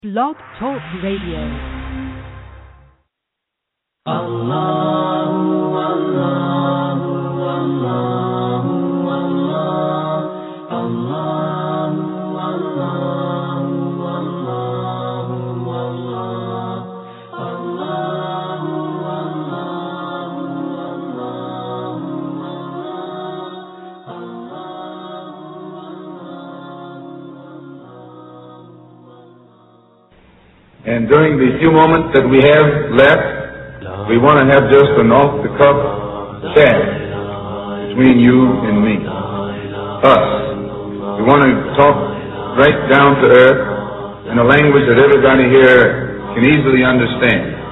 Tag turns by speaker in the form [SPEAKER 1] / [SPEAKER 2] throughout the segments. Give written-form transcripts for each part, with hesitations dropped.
[SPEAKER 1] Blog Talk Radio.
[SPEAKER 2] Allahu Allahu Allahu Allahu Allahu Allahu
[SPEAKER 3] And during the few moments that we have left, we want to have just an off-the-cuff chat between you and me, us. We want to talk right down to earth in a language that everybody here can easily understand.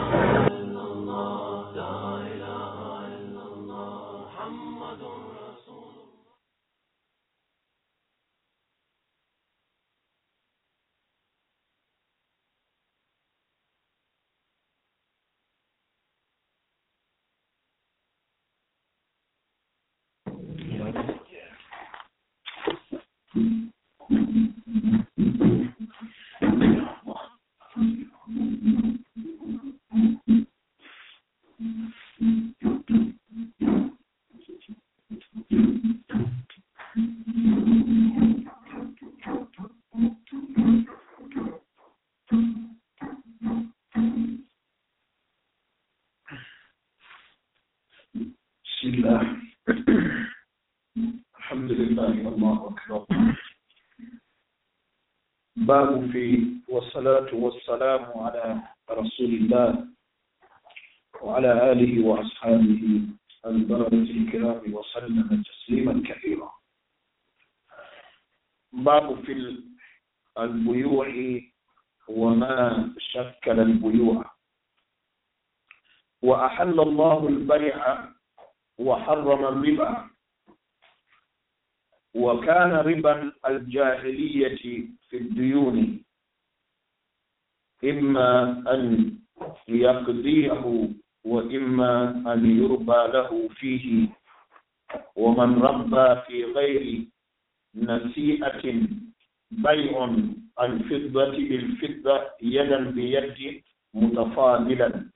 [SPEAKER 4] باب في والصلاة والسلام على رسول الله وعلى آله وأصحابه البررة الكرام وسلم تسليما كثيرا. باب في البيوع وما شكل البيوع. وأحل الله البيع وحرم الربا، وكان ربا الجاهلية في الديون إما أن يقضيه وإما أن يربى له فيه، ومن ربى في غير نسيئة بيع الفضة بالفضة يدا بيد متفاضلا،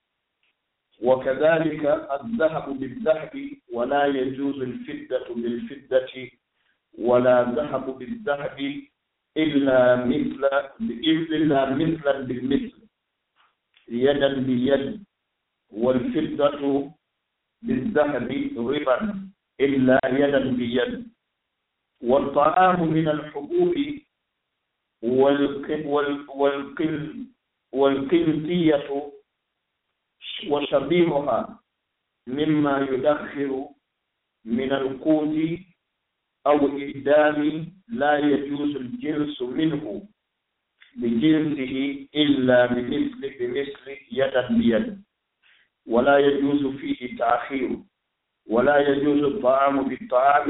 [SPEAKER 4] وكذلك الذهب بالذهب ولا يجوز الفضة بالفضة ولا ذهب بالذهب إلا مثلا بالمثل يدا بيد، والفضة بالذهب ربا إلا يدا بيد. والطعام من الحبوب والقنطية وشبيهها مما يدخر من القوت أو إدام لا يجوز الجنس منه بجنسه إلا بمثل يدا بيد، ولا يجوز فيه تأخير، ولا يجوز الطعام بالطعام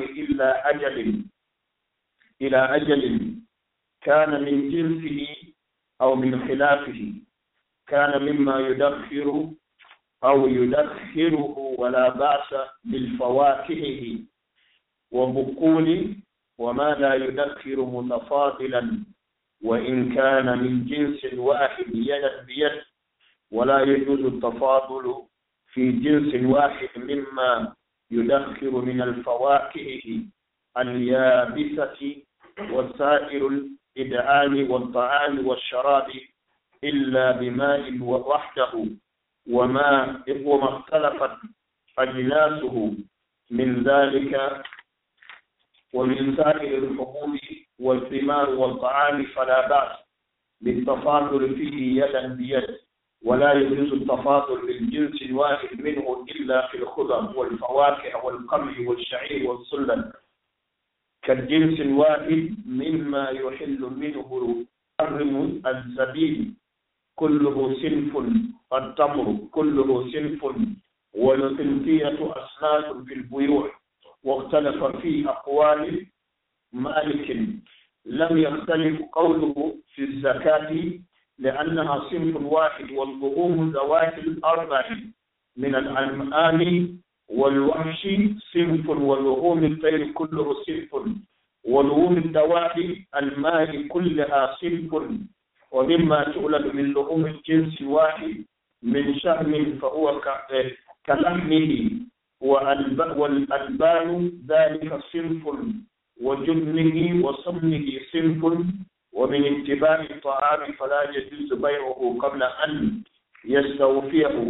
[SPEAKER 4] إلى أجل كان من جنسه أو من خلافه، كان مما يدخر أو يدخره ولا بأس بالفواكه وبقول وما لا يدخر متفاضلا وإن كان من جنس واحد يدا بيد، ولا يجوز التفاضل في جنس واحد مما يدخر من الفواكه اليابسة وسائر الإدعام والطعام والشراب إلا بماء وحده وما اختلفت أجناسه من ذلك، ومن سائر الحبوب والثمار والطعام فلا بأس بالتفاضل فيه يدا بيد، ولا يجوز التفاضل بالجنس الواحد منه إلا في الخضر والفواكه والقمح والشعير والسلم، كالجنس الواحد مما يحل منه حرم الزبيب كله صنف، التمر كله صنف، والقنطية أصناف في البيوع. واختلف في أقوال مالك، لم يختلف قوله في الزكاة لأنها صنف واحد، واللحوم ذوات الأربع من الأنعام والوحش صنف، ولحوم الطير كله صنف، ولحوم الدواب الماء كلها صنف، ومما تولد من لحوم الجنس واحد من شهم فهو كلحمه والألبان ذلك صنف وجبنه وصمنه صنف ومن اتباع الطعام فلا يجوز بيعه قبل أن يستوفيه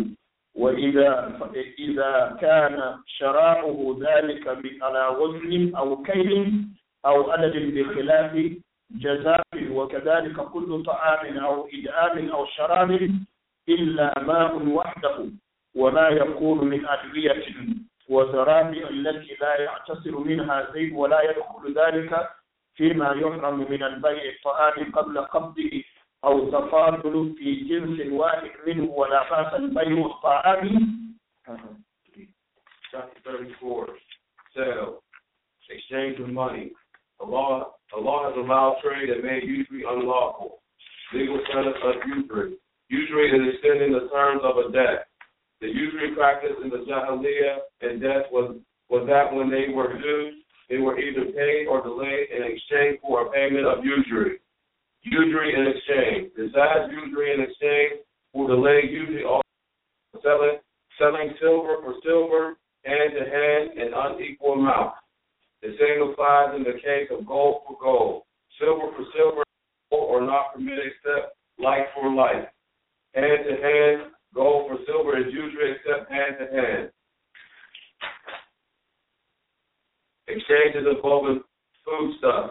[SPEAKER 4] وإذا كان شراؤه ذلك على وزن أو كيل أو عدد بخلاف جزاء وكذلك كل طعام أو إدعام أو شراب إلا ماء وحده وما يكون من أدوية وزرابع التي لا يعتصر منها زيت ولا يدخل ذلك فيما يحرم من البيع الطعام قبل قبضه أو تفاضل في جنس واحد منه ولا بأس البيع الطعام.
[SPEAKER 5] Chapter 34, sale, exchange of money. Allah has allowed trade that may usually unlawful. Legal status of usury. Usury is extending the terms of a debt. The usury practice in the Jahiliyyah and debt was that when they were due, they were either paid or delayed in exchange for a payment of usury. Usury in exchange. Besides usury in exchange for delay, usually also selling silver for silver, hand to hand in unequal amounts. The same applies in the case of gold for gold. Silver for silver are not permitted except like for like. Hand to hand, gold for silver is usually except hand to hand. Exchanges involving foodstuffs.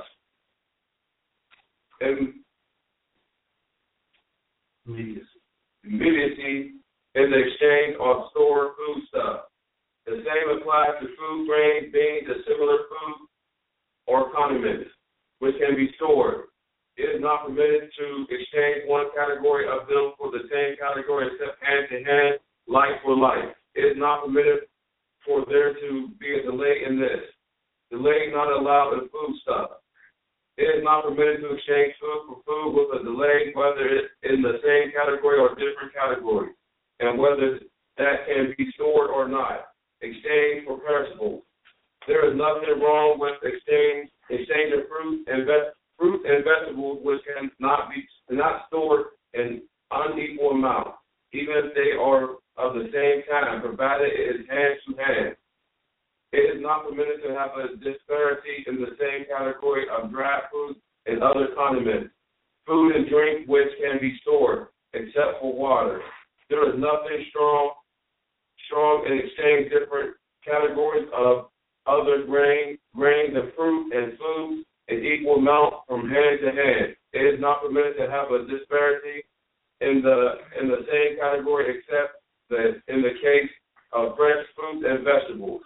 [SPEAKER 5] Immediacy is the exchange of stored foodstuff. The same applies to food grain, beans, and similar food or condiments, which can be stored. It is not permitted to exchange one category of them for the same category except hand to hand, like for like. It is not permitted for there to be a delay in this. Delay not allowed in foodstuff. It is not permitted to exchange food for food with a delay, whether it's in the same category or different category, and whether that can be stored or not. Exchange for perishables. There is nothing wrong with exchanging fruit and vegetables which cannot be stored in unequal amounts, even if they are of the same kind, provided it is hand to hand. It is not permitted to have a disparity in the same category of dry food and other condiments, food and drink which can be stored, except for water. There is nothing strong in exchange different categories of other grains and fruit and food in equal amount from hand to hand. It is not permitted to have a disparity in the same category except that in the case of fresh fruits and vegetables.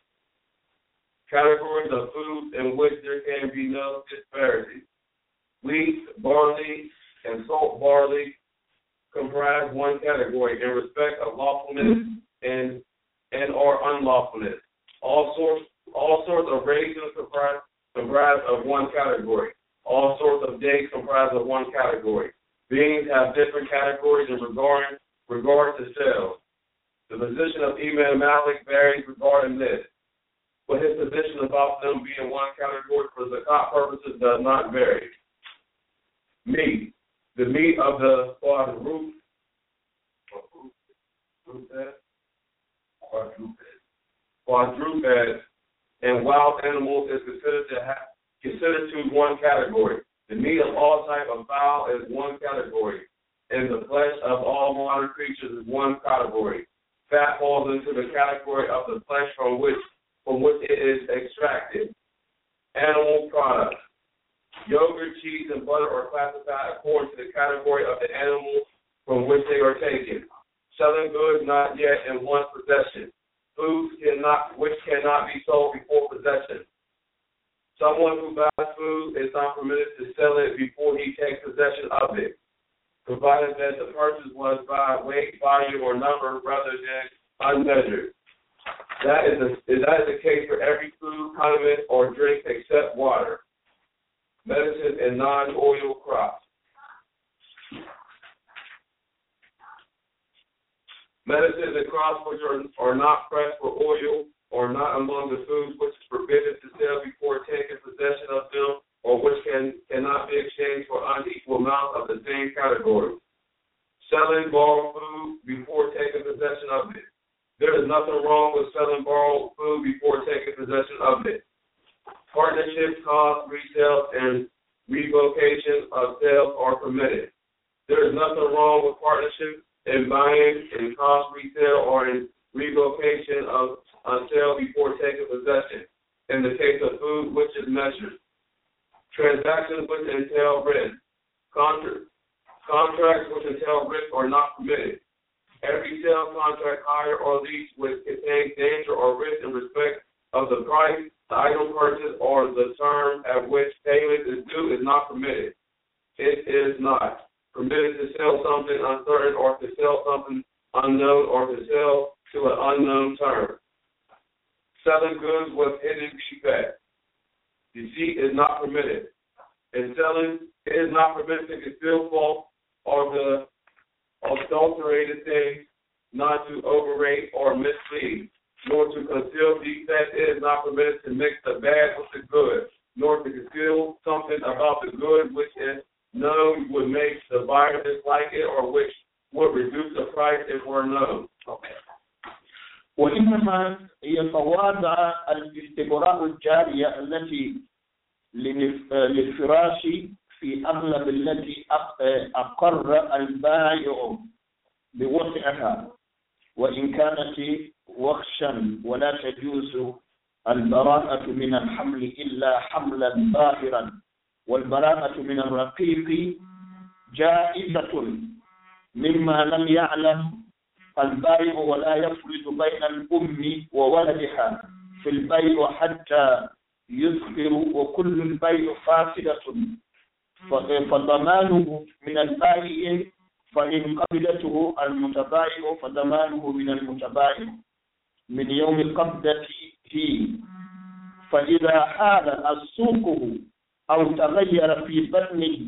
[SPEAKER 5] Categories of foods in which there can be no disparity. Wheat, barley, and salt barley comprise one category in respect of lawfulness and or unlawfulness. All sorts of raisins comprise of one category. All sorts of dates comprise of one category. Beans have different categories in regard to sales. The position of Imam Malik varies regarding this, but his position about them being one category for zakat purposes does not vary. Meat. The meat of the quadrupeds and wild animals is considered to one category. The meat of all type of fowl is one category, and the flesh of all water creatures is one category. Fat falls into the category of the flesh from which it is extracted. Animal products. Yogurt, cheese, and butter are classified according to the category of the animals from which they are taken. Selling goods not yet in one's possession. Foods which cannot be sold before possession. Someone who buys food is not permitted to sell it before he takes possession of it, provided that the purchase was by weight, volume, or number rather than unmeasured. That is the case for every food, condiment, or drink except water, medicine, and non-oil crops. Medicines and crops which are not pressed for oil or not among the foods which is forbidden to sell before taking possession of them or which cannot be exchanged for unequal amounts of the same category. Selling borrowed food before taking possession of it. There is nothing wrong with selling borrowed food before taking possession of it. Partnerships, cost, resale, and revocation of sales are permitted. There is nothing wrong with partnerships in buying, in cost, resale, or in revocation of sale before taking possession. In the case of food, which is measured. Transactions which entail risk. Contracts which entail risk are not permitted. Every sale contract, hire, or lease which contains danger or risk in respect of the price, the item purchased, or the term at which payment is due is not permitted. It is not permitted to sell something uncertain or to sell something unknown or to sell to an unknown term. Selling goods with hidden defect. Deceit is not permitted. In selling, it is not permitted to conceal false or the adulterated things, not to overrate or mislead, nor to conceal defect. It is not permitted to mix the bad with the good, nor to conceal something about the good which is known would make the buyer dislike it or which would reduce the price if were known.
[SPEAKER 4] Okay. وإنما يتواضع الاستبراء الجارية التي للفراش في أغلب التي أقر البائع بوضعها وإن كانت وخشا ولا تجوز البراءة من الحمل إلا حملا ظاهرا والبراءة من الرقيق جائزة مما لم يعلم البائع ولا يفرد بين الأم وولدها في البيع حتى يذكر وكل البيع فاسدة فضمانه من البائع فإن قبلته المتبايع فضمانه من المتبايع من يوم قبضته فإذا حال السوق أو تغير في بطنه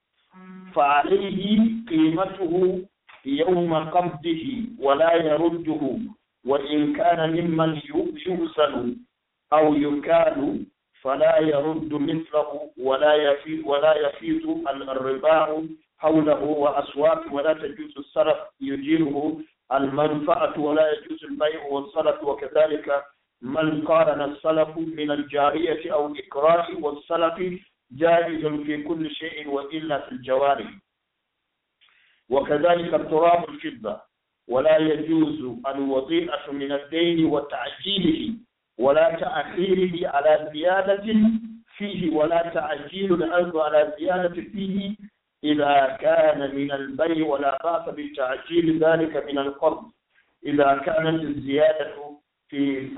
[SPEAKER 4] فعليه قيمته يوم قبضه ولا يرده وإن كان ممن يوزن أو يكال فلا يرد مثله ولا يفيد الرباع حوله وأسواق ولا تجوز الصرف يجيره المنفعة ولا يجوز البيع والصرف وكذلك من قارن الصلف من الجارية أو الإكراه والصلف جائز في كل شيء وإلا في الجوارح وكذلك التراب الفضة ولا يجوز الوضيعة من الدين وتعجيله ولا تأخيره على زيادة فيه ولا تعجيل الأرض على زيادة فيه إذا كان من البيع ولا بأس بتعجيل ذلك من القرض إذا كانت الزيادة في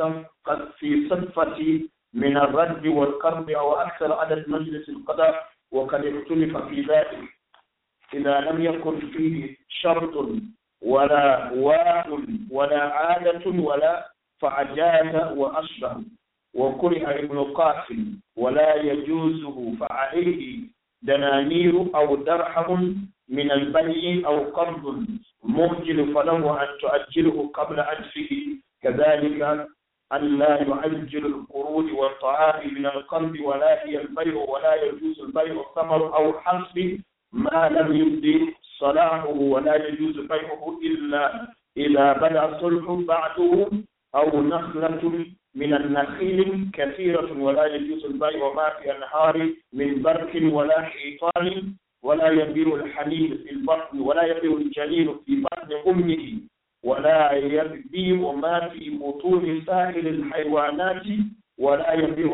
[SPEAKER 4] صفة من الرد والقرض أو أكثر عدد مجلس القضاء وقد اختلف في ذلك إذا لم يكن فيه شرط ولا واء ولا عادة ولا فعجاز وأشبه وكره ابن قاسم ولا يجوزه فعليه دنانير أو درهم من البيع أو قرض مؤجل فله أن تؤجله قبل أجله كذلك أن لا يعجل القروض والطعام من القرض ولا هي البيع ولا يجوز البيع الثمر أو حصر ما لم يبدي صلاحه ولا يجوز بيعه إلا إذا بدا صلح بعده أو نخلة من النخيل كثيرة ولا يجوز البيع ما في النهار من برك ولا حيطان ولا يبيع الحليب في البطن ولا يبيع الجليل في بطن أمه ولا يبيع ما في بطون سائر الحيوانات ولا يبيع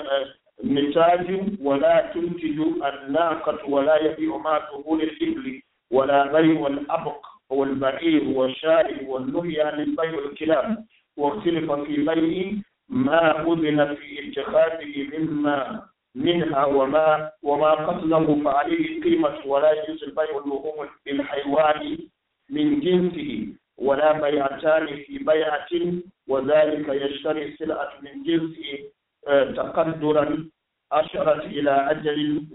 [SPEAKER 4] النتاج ولا تنتج الناقة ولا يبيع ما تقول الإبل ولا بيع الأبق والبعير والشارب والنهي عن البيع الكلاب واختلف في بيع ما أذن في اتخاذه منها وما قتله فعليه قيمة ولا يجوز البيع اللحوم الحيوان من جنسه ولا بيعتان في بيعة وذلك يشتري السلعة من جنسه تقدرا أشرت إلى أجل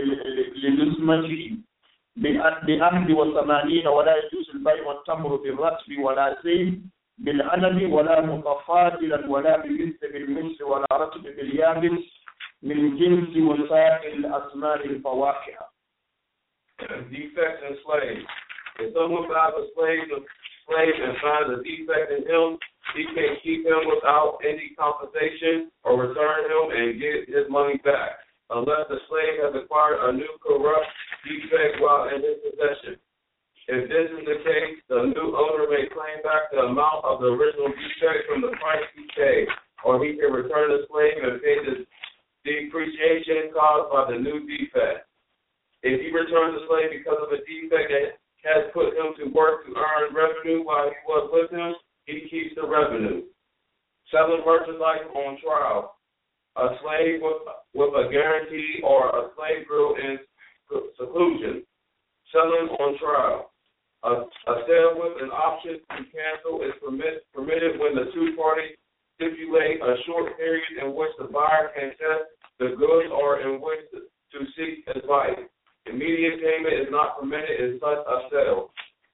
[SPEAKER 4] للزمته بأحد 80 ولا يجوز البيع والتمر بالرطب ولا زيت بالعنب ولا متفاضلا ولا بالمثل بالمثل ولا رطب باليابس من جنس وسائل الأسماء الفواكه.
[SPEAKER 5] Defect in slave. If someone buys a slave and finds a defect in him, he can keep him without any compensation or return him and get his money back, unless the slave has acquired a new corrupt defect while in his possession. If this is the case, the new owner may claim back the amount of the original defect from the price he paid, or he can return the slave and pay the depreciation caused by the new defect. If he returns the slave because of a defect that has put him to work to earn revenue while he was with him, he keeps the revenue. Selling merchandise on trial. A slave with a guarantee or a slave girl in seclusion. Selling on trial. A sale with an option to cancel is permitted when the two parties stipulate a short period in which the buyer can test the goods or in which to seek advice. Immediate payment is not permitted in such a sale.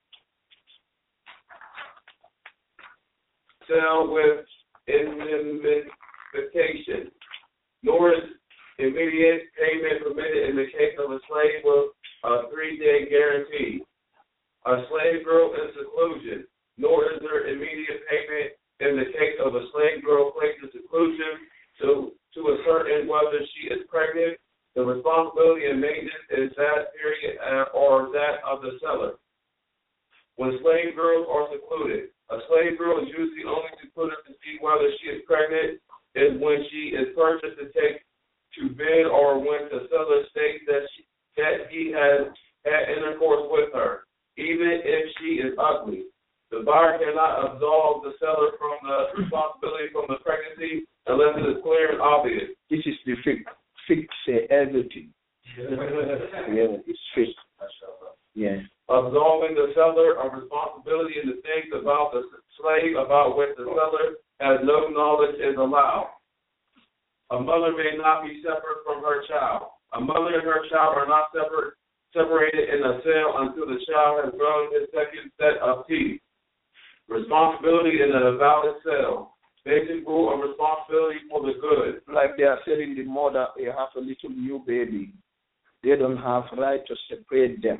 [SPEAKER 5] Sale with indemnification. Nor is immediate payment permitted in the case of a slave with a 3-day guarantee. A slave girl in seclusion. Nor is there immediate payment in the case of a slave girl placed in seclusion to ascertain whether she is pregnant. The responsibility and maintenance is that period or that of the seller. When slave girls are secluded, a slave girl is usually only secluded to see whether she is pregnant is when she is purchased to take to bid or when the seller states that he has had intercourse with her, even if she is ugly. The buyer cannot absolve the seller from the responsibility from the pregnancy unless it is clear and obvious.
[SPEAKER 4] This is the fix everything. Yeah, it's fixed. Yeah.
[SPEAKER 5] Absolving the seller of responsibility in the things about the slave about which the seller has no knowledge is allowed. A mother may not be separate from her child. A mother and her child are not separated in a cell until the child has grown his second set of teeth. Responsibility in a valid cell. Basic rule of responsibility for the good.
[SPEAKER 4] Like they are telling the mother, you have a little new baby. They don't have right to separate them.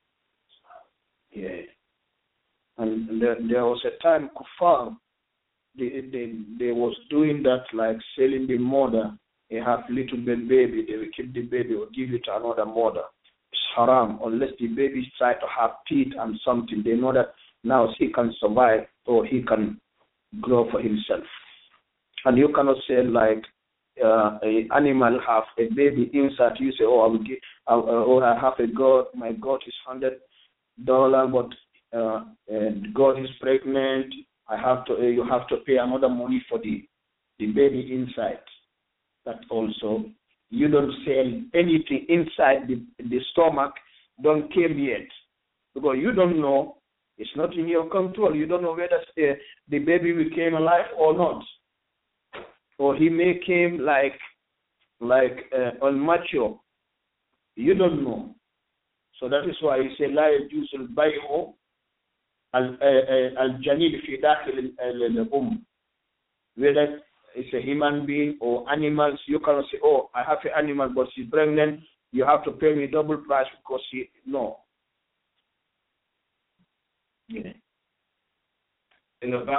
[SPEAKER 4] Yeah. And there was a time Kufar, they was doing that, like selling the mother. They have little baby. They will keep the baby or give it to another mother. It's haram unless the baby try to have teeth and something. They know that now he can survive or he can grow for himself. And you cannot say like an animal have a baby inside. You say, oh, I have a goat. My goat is $100, but goat is pregnant. You have to pay another money for the baby inside. That also, you don't sell anything inside the stomach. Don't came yet because you don't know. It's not in your control. You don't know whether the baby will come alive or not. Or he may came like unmature. You don't know. So that is why he said, La yajuzu al-bay'u al-janib fi dakhil al-umm. Whether it's a human being or animals, you cannot say, oh, I have an animal, but she's pregnant. You have to pay me double price because no. Yeah.
[SPEAKER 5] In a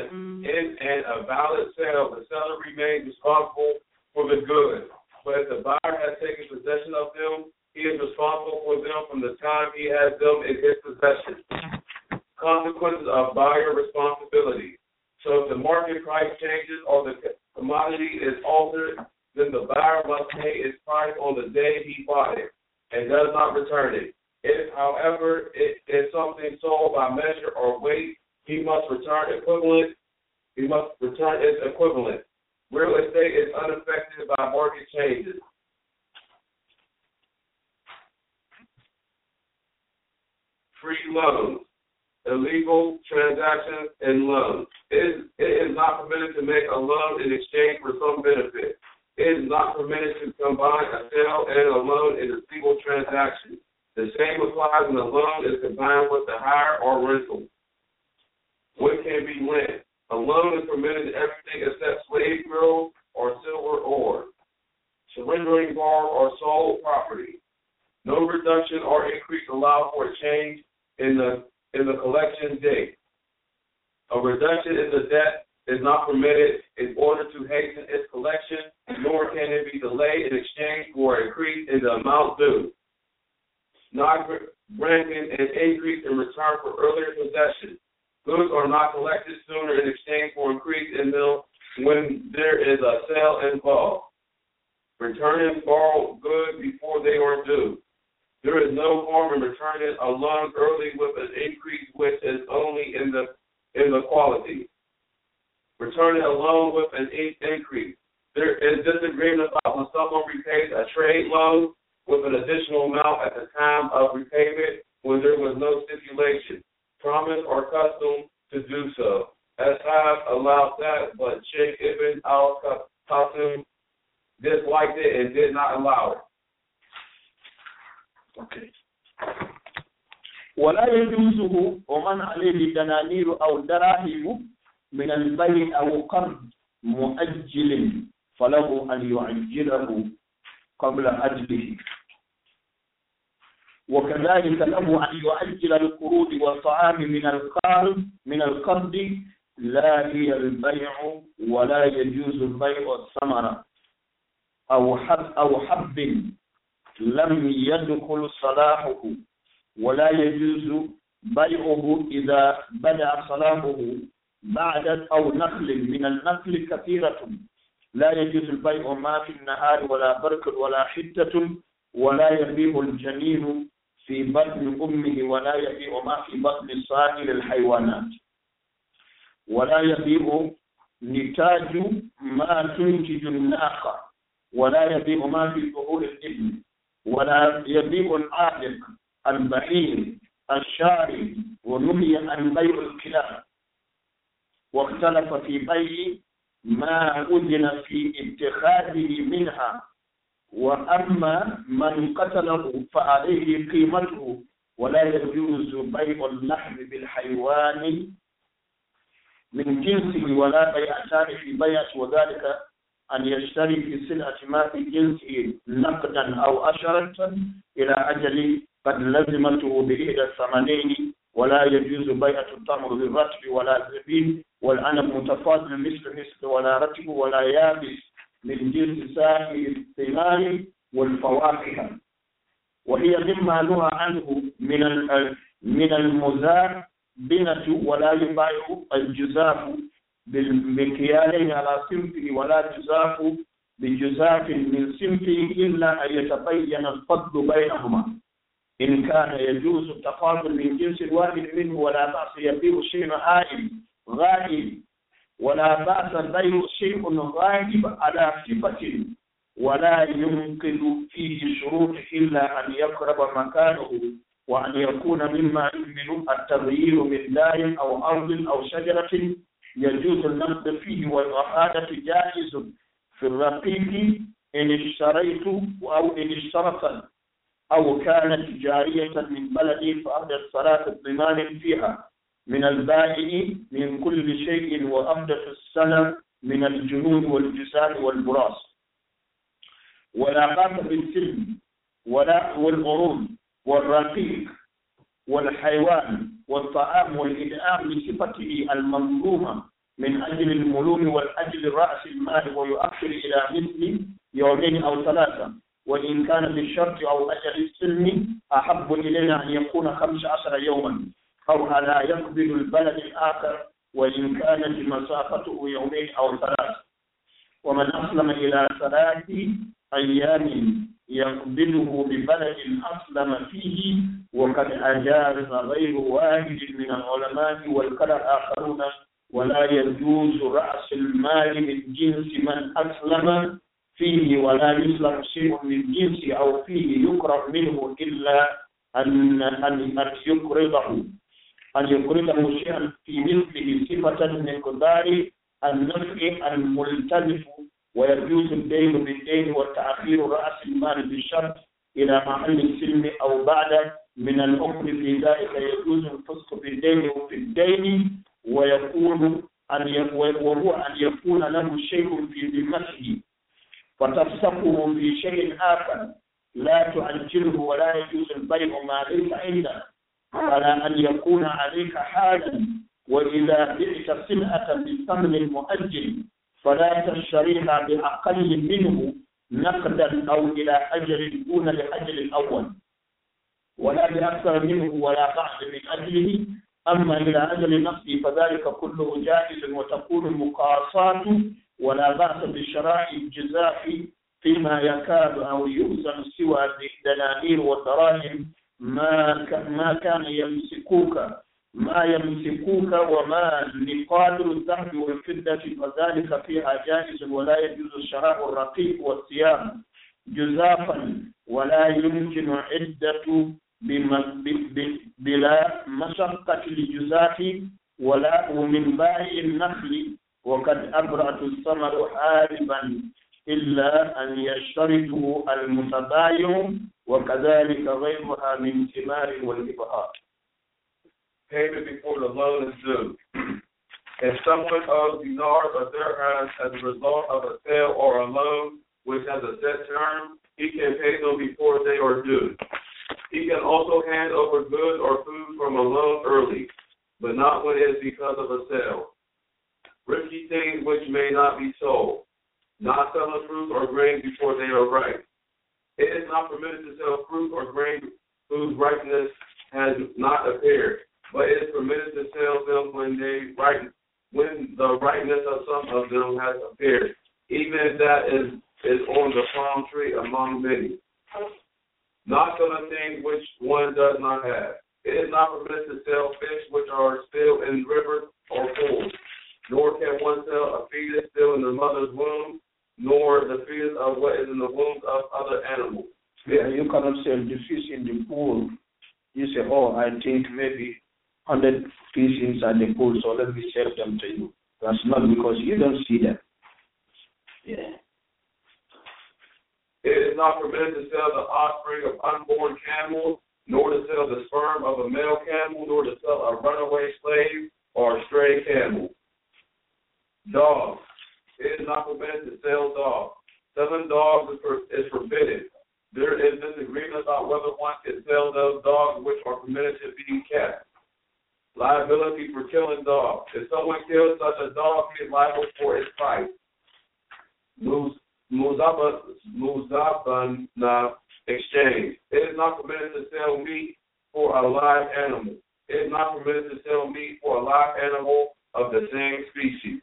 [SPEAKER 5] valid sale, the seller remains responsible for the goods. But if the buyer has taken possession of them, he is responsible for them from the time he has them in his possession. Consequences of buyer responsibility. So if the market price changes or the commodity is altered, then the buyer must pay its price on the day he bought it and does not return it. If, however, it is something sold by measure or weight, he must return its equivalent. Real estate is unaffected by market changes. Free loans. Illegal transactions and loans. It is not permitted to make a loan in exchange for some benefit. It is not permitted to combine a sale and a loan in a single transaction. The same applies when the loan is combined with the hire or rental. What can be lent? A loan is permitted to everything except slave girls or silver ore. surrendering borrowed or sold property. No reduction or increase allowed for a change in the collection date. A reduction in the debt is not permitted in order to hasten its collection, nor can it be delayed in exchange for an increase in the amount due. Not granting an increase in return for earlier possession. Goods are not collected sooner in exchange for increase in them when there is a sale involved. Returning borrowed goods before they are due. There is no harm in returning a loan early with an increase which is only in the quality. Returning a loan with an increase. There is disagreement about when someone repays a trade loan with an additional amount at the time of repayment when there was no stipulation, promise, or custom to do so. Ashab allowed that, but Sheikh Ibn al-Qasim disliked it and did not allow it.
[SPEAKER 4] Okay. ولا يجوزه ومن عليه دنانير أو دراهم من البيع أو قرض مؤجل فله أن يعجله قبل أجله. وكذلك له أن يؤجل القروض والطعام من القرض لا هي البيع ولا يجوز بيع الثمرة أو حب لم يدخل صلاحه ولا يجوز بيعه إذا بدأ صلاحه بعد أو نخل من النخل كثيرة لا يجوز البيع ما في النهار ولا برك ولا حتة ولا يبيع الجنين في بطن أمه ولا يبيع ما في بطن سائر الحيوانات ولا يبيع نتاج ما تنتج الناقة ولا يبيع ما في ظهور الإبل ولا يبيع العالق البعير الشاري ونهي عن بيع الكلاب. واختلف في بيع ما أذن في اتخاذه منها وأما من قتله فعليه قيمته ولا يجوز بيع اللحم بالحيوان من جنسه ولا بيعتان في بيع وذلك أن يشتري في سلعة ما في جنسه نقدا أو أشرة إلى أجل قد لزمته بإحدى الثمنين ولا يجوز بيع التمر بالرطب ولا الزبيب والعنب متفاضل مثل ولا رطب ولا يابس من جنس سائر الثمار والفواكه وهي مما نهى عنه من المزابنة ولا يباع الجزاف بالمكيالين على صنفه ولا جزاف بجزاف من صنفه إلا أن يتبين الفضل بينهما إن كان يجوز التفاضل من جنس واحد منه ولا بأس يبيع شيء غائب ولا بأس بيع شيء غائب على صفة ولا يمكن فيه شروط إلا أن يقرب مكانه وأن يكون مما يمكن التغيير من دار أو أرض أو شجرة يجوز النقد فيه والإعادة جائز في الرقيق إن اشتريت أو إن اشترط أو كانت جارية من بلد فأهدت صلاة الضمان فيها من البائع من كل شيء وأهدت السنة من الجنون والجسام والبراس ولا بأس بالسلم ولا والغرور والرقيق والحيوان والطعام والإدعام بصفته المنظومة من أجل الملوم والأجل رأس المال ويؤخر إلى مثل يومين أو ثلاثة وإن كان بالشرط أو أجل السلم أحب إلينا أن يكون 15 يوما أو ألا يقبل البلد الآخر وإن كانت مسافته يومين أو ثلاثة ومن أسلم إلى 3 أيام يقبله ببلد أسلم فيه وقد أجاز غير واحد من العلماء والقدر آخرون ولا يجوز رأس المال من جنس من أسلم فيه ولا يسلم شيء من جنس أو فيه يكره منه إلا أن يقرضه شيئا في مثله صفة من قدار النفع الملتزم ويجوز الدين بالدين والتأخير رأس المال بالشرط إلى محل السلم أو بعد من الأمر في ذلك يجوز الفسق بالدين وفي الدين وهو أن يكون له شيء في ذمته فتفسخه في شيء آخر لا تعجله ولا يجوز البيع ما ليس عندك على أن يكون عليك حالا. وإذا بعت سلعة بالثمن المؤجل فلا تشتريها بأقل منه نقدا أو إلى أجل دون الأجل الأول، ولا بأكثر منه ولا بعد من أجله. أما إلى أجل نفسه فذلك كله جائز، وتكون المقاصات ولا بأس بالشراء الجزاء فيما يكاد أو يؤذن سوى الدنانير والدراهم ما كان يمسكوك وما لقادر الذهب والفضة فذلك فيها جائز، ولا يجوز شراء الرقيق والثياب جزافا، ولا يمكن عدة بلا مشقة لجزاف ولا ومن بائع النخل وقد أبرأت الثمر حاربا إلا أن يشترطه المتبايع، وكذلك غيرها من ثمار والإبهار.
[SPEAKER 5] Payment before the loan is due. If someone owes dinars or dirhams as a result of a sale or a loan which has a set term, he can pay them before they are due. He can also hand over goods or food from a loan early, but not when it is because of a sale. Risky things which may not be sold. Not selling fruit or grain before they are ripe. It is not permitted to sell fruit or grain whose ripeness has not appeared, but it is permitted to sell them when the ripeness of some of them has appeared, even if that is on the palm tree among many. Not selling things which one does not have. It is not permitted to sell fish which are still in rivers or pools, nor can one sell a fetus still in the mother's womb, nor the fetus of what is in the wombs of other animals.
[SPEAKER 4] Yeah, you cannot sell the fish in the pool. You say, oh, I think maybe 100 fish inside the pool, so let me sell them to you. That's not because you don't see them. Yeah.
[SPEAKER 5] It is not permitted to sell the offspring of unborn camels, nor to sell the sperm of a male camel, nor to sell a runaway slave or a stray camel. Dogs. It is not permitted to sell dogs. Selling dogs is forbidden. There is disagreement about whether one can sell those dogs which are permitted to be kept. Liability for killing dogs. If someone kills such a dog, he is liable for its price. Muzaban exchange. It is not permitted to sell meat for a live animal. It is not permitted to sell meat for a live animal of the same species.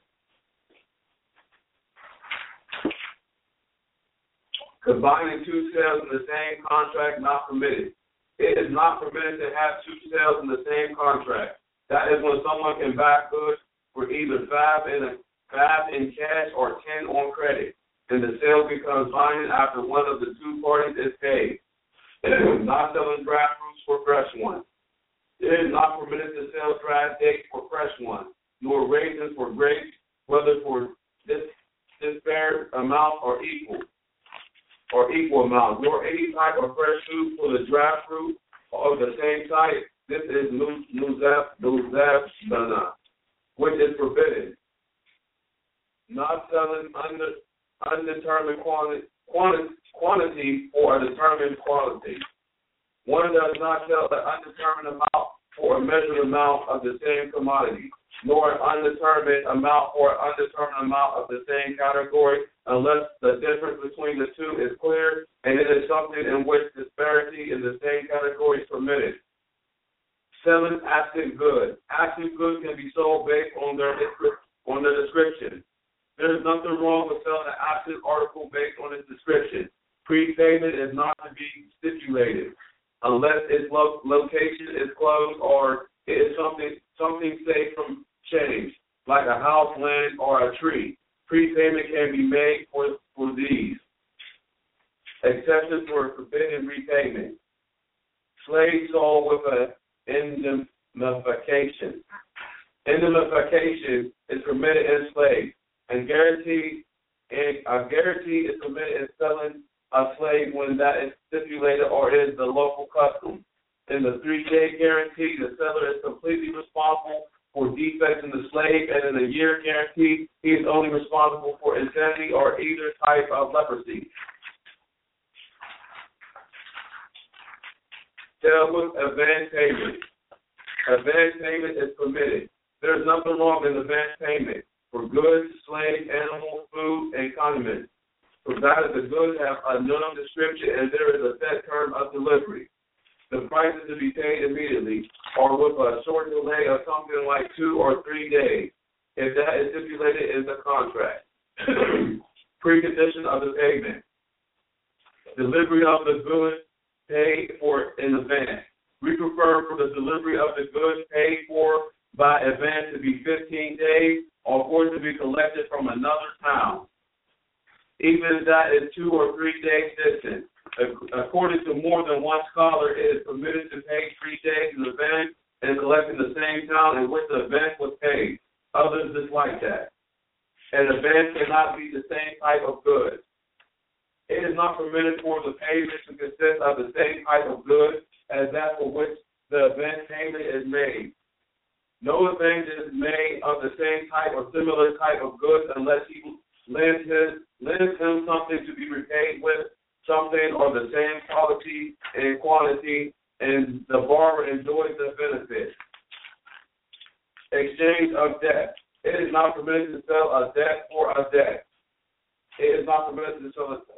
[SPEAKER 5] Combining two sales in the same contract not permitted. It is not permitted to have two sales in the same contract. That is when someone can buy goods for either 5 in cash or 10 on credit, and the sale becomes binding after one of the two parties is paid. Not selling dry fruits for fresh ones. It is not permitted to sell dry dates for fresh ones, nor raisins for grapes, whether for disparate amount or equal amount, nor any type of fresh food for the dry fruit of the same type. This is Muzabana, which is forbidden. Not selling undetermined quantity for a determined quality. One does not sell an undetermined amount for a measured amount of the same commodity, nor an undetermined amount for an undetermined amount of the same category, unless the difference between the two is clear and it is something in which disparity in the same category is permitted. Selling active goods. Active goods can be sold based on their description. There is nothing wrong with selling an active article based on its description. Prepayment is not to be stipulated unless its location is closed or it is something safe from change, like a house, land, or a tree. Prepayment can be made for these. Exceptions for forbidden repayment. Slave sold with an indemnification. Indemnification is permitted in slaves, and a guarantee is permitted in selling a slave when that is stipulated or is the local custom. In the 3-day guarantee, the seller is completely responsible for defects in the slave, and in a year guarantee, he is only responsible for insanity or either type of leprosy. Sale with advance payment. Advance payment is permitted. There is nothing wrong in advance payment for goods, slaves, animals, food, and condiments, provided the goods have a known description and there is a set term of delivery. The price is to be paid immediately or with a short delay of something like 2 or 3 days, if that is stipulated in the contract. Precondition of the payment. Delivery of the goods paid for in advance. We prefer for the delivery of the goods paid for by advance to be 15 days or for it to be collected from another town, even if that is 2 or 3 days distant. According to more than one scholar, it is permitted to pay 3 days in advance and collect in the same town in which the event was paid. Others dislike that. An advance cannot be the same type of goods. It is not permitted for the payment to consist of the same type of goods as that for which the advance payment is made. No advance is made of the same type or similar type of goods unless he lends him something to be repaid with something or the same quality and quantity, and the borrower enjoys the benefit. Exchange of debt. It is not permitted to sell a debt for a debt. It is not permitted to sell a debt.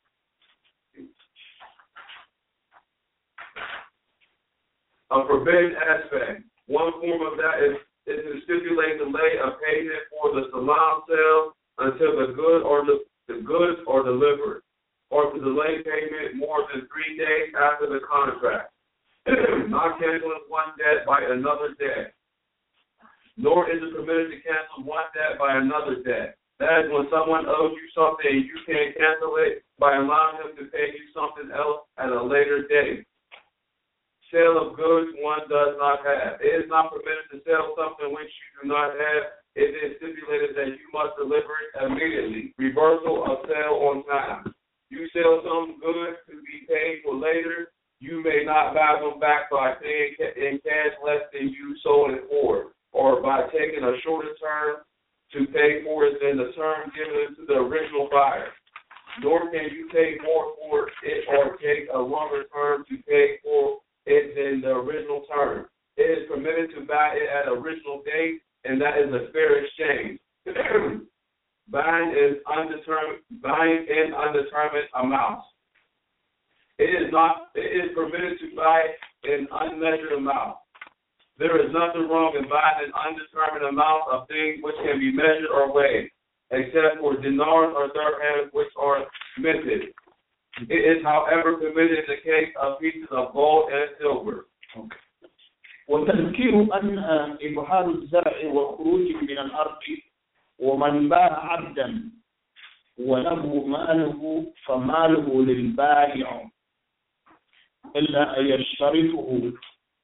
[SPEAKER 5] A forbidden aspect. One form of that is to stipulate delay of payment for the salam sale until the goods are delivered, or to delay payment more than 3 days after the contract. Not canceling one debt by another debt. Nor is it permitted to cancel one debt by another debt. That is when someone owes you something and you can't cancel it by allowing him to pay you something else at a later date. Sale of goods one does not have. It is not permitted to sell something which you do not have. It is stipulated that you must deliver it immediately. Reversal of sale on time. You sell some goods to be paid for later, you may not buy them back by paying in cash less than you sold it for, or by taking a shorter term to pay for it than the term given to the original buyer. Nor can you pay more for it or take a longer term to pay for it than the original term. It is permitted to buy it at original date, and that is a fair exchange. Buying in undetermined amounts. It is permitted to buy in unmeasured amounts. There is nothing wrong in buying an undetermined amount of things which can be measured or weighed, except for dinars or dirhams which are minted. It is, however, permitted in the case of pieces of gold and silver.
[SPEAKER 4] Okay. وتذكير أن إبحار الزرع وخروج من الأرض ومن باع عبدا وله ماله فماله للبائع إلا أن يشترطه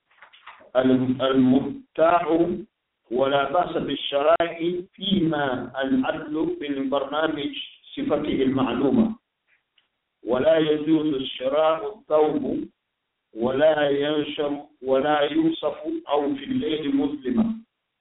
[SPEAKER 4] المبتاع ولا بأس بالشراء فيما العدل من برنامج صفته المعلومة ولا يجوز الشراء الثوب ولا يوصف أو في الليل مظلمة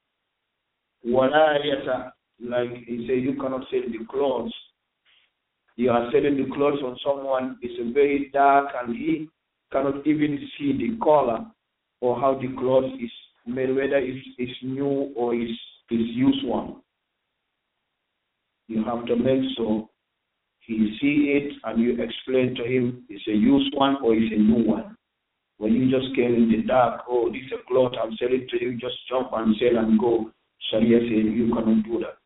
[SPEAKER 4] ولا like he said, you cannot sell the clothes. You are selling the clothes on someone, it's very dark and he cannot even see the color or how the clothes is made, whether it's new or is used one. You have to make sure he see it and you explain to him it's a used one or it's a new one. When you just get in the dark, oh, this is a cloth I'm selling to you, just jump and sell and go. Sharia said you cannot do that.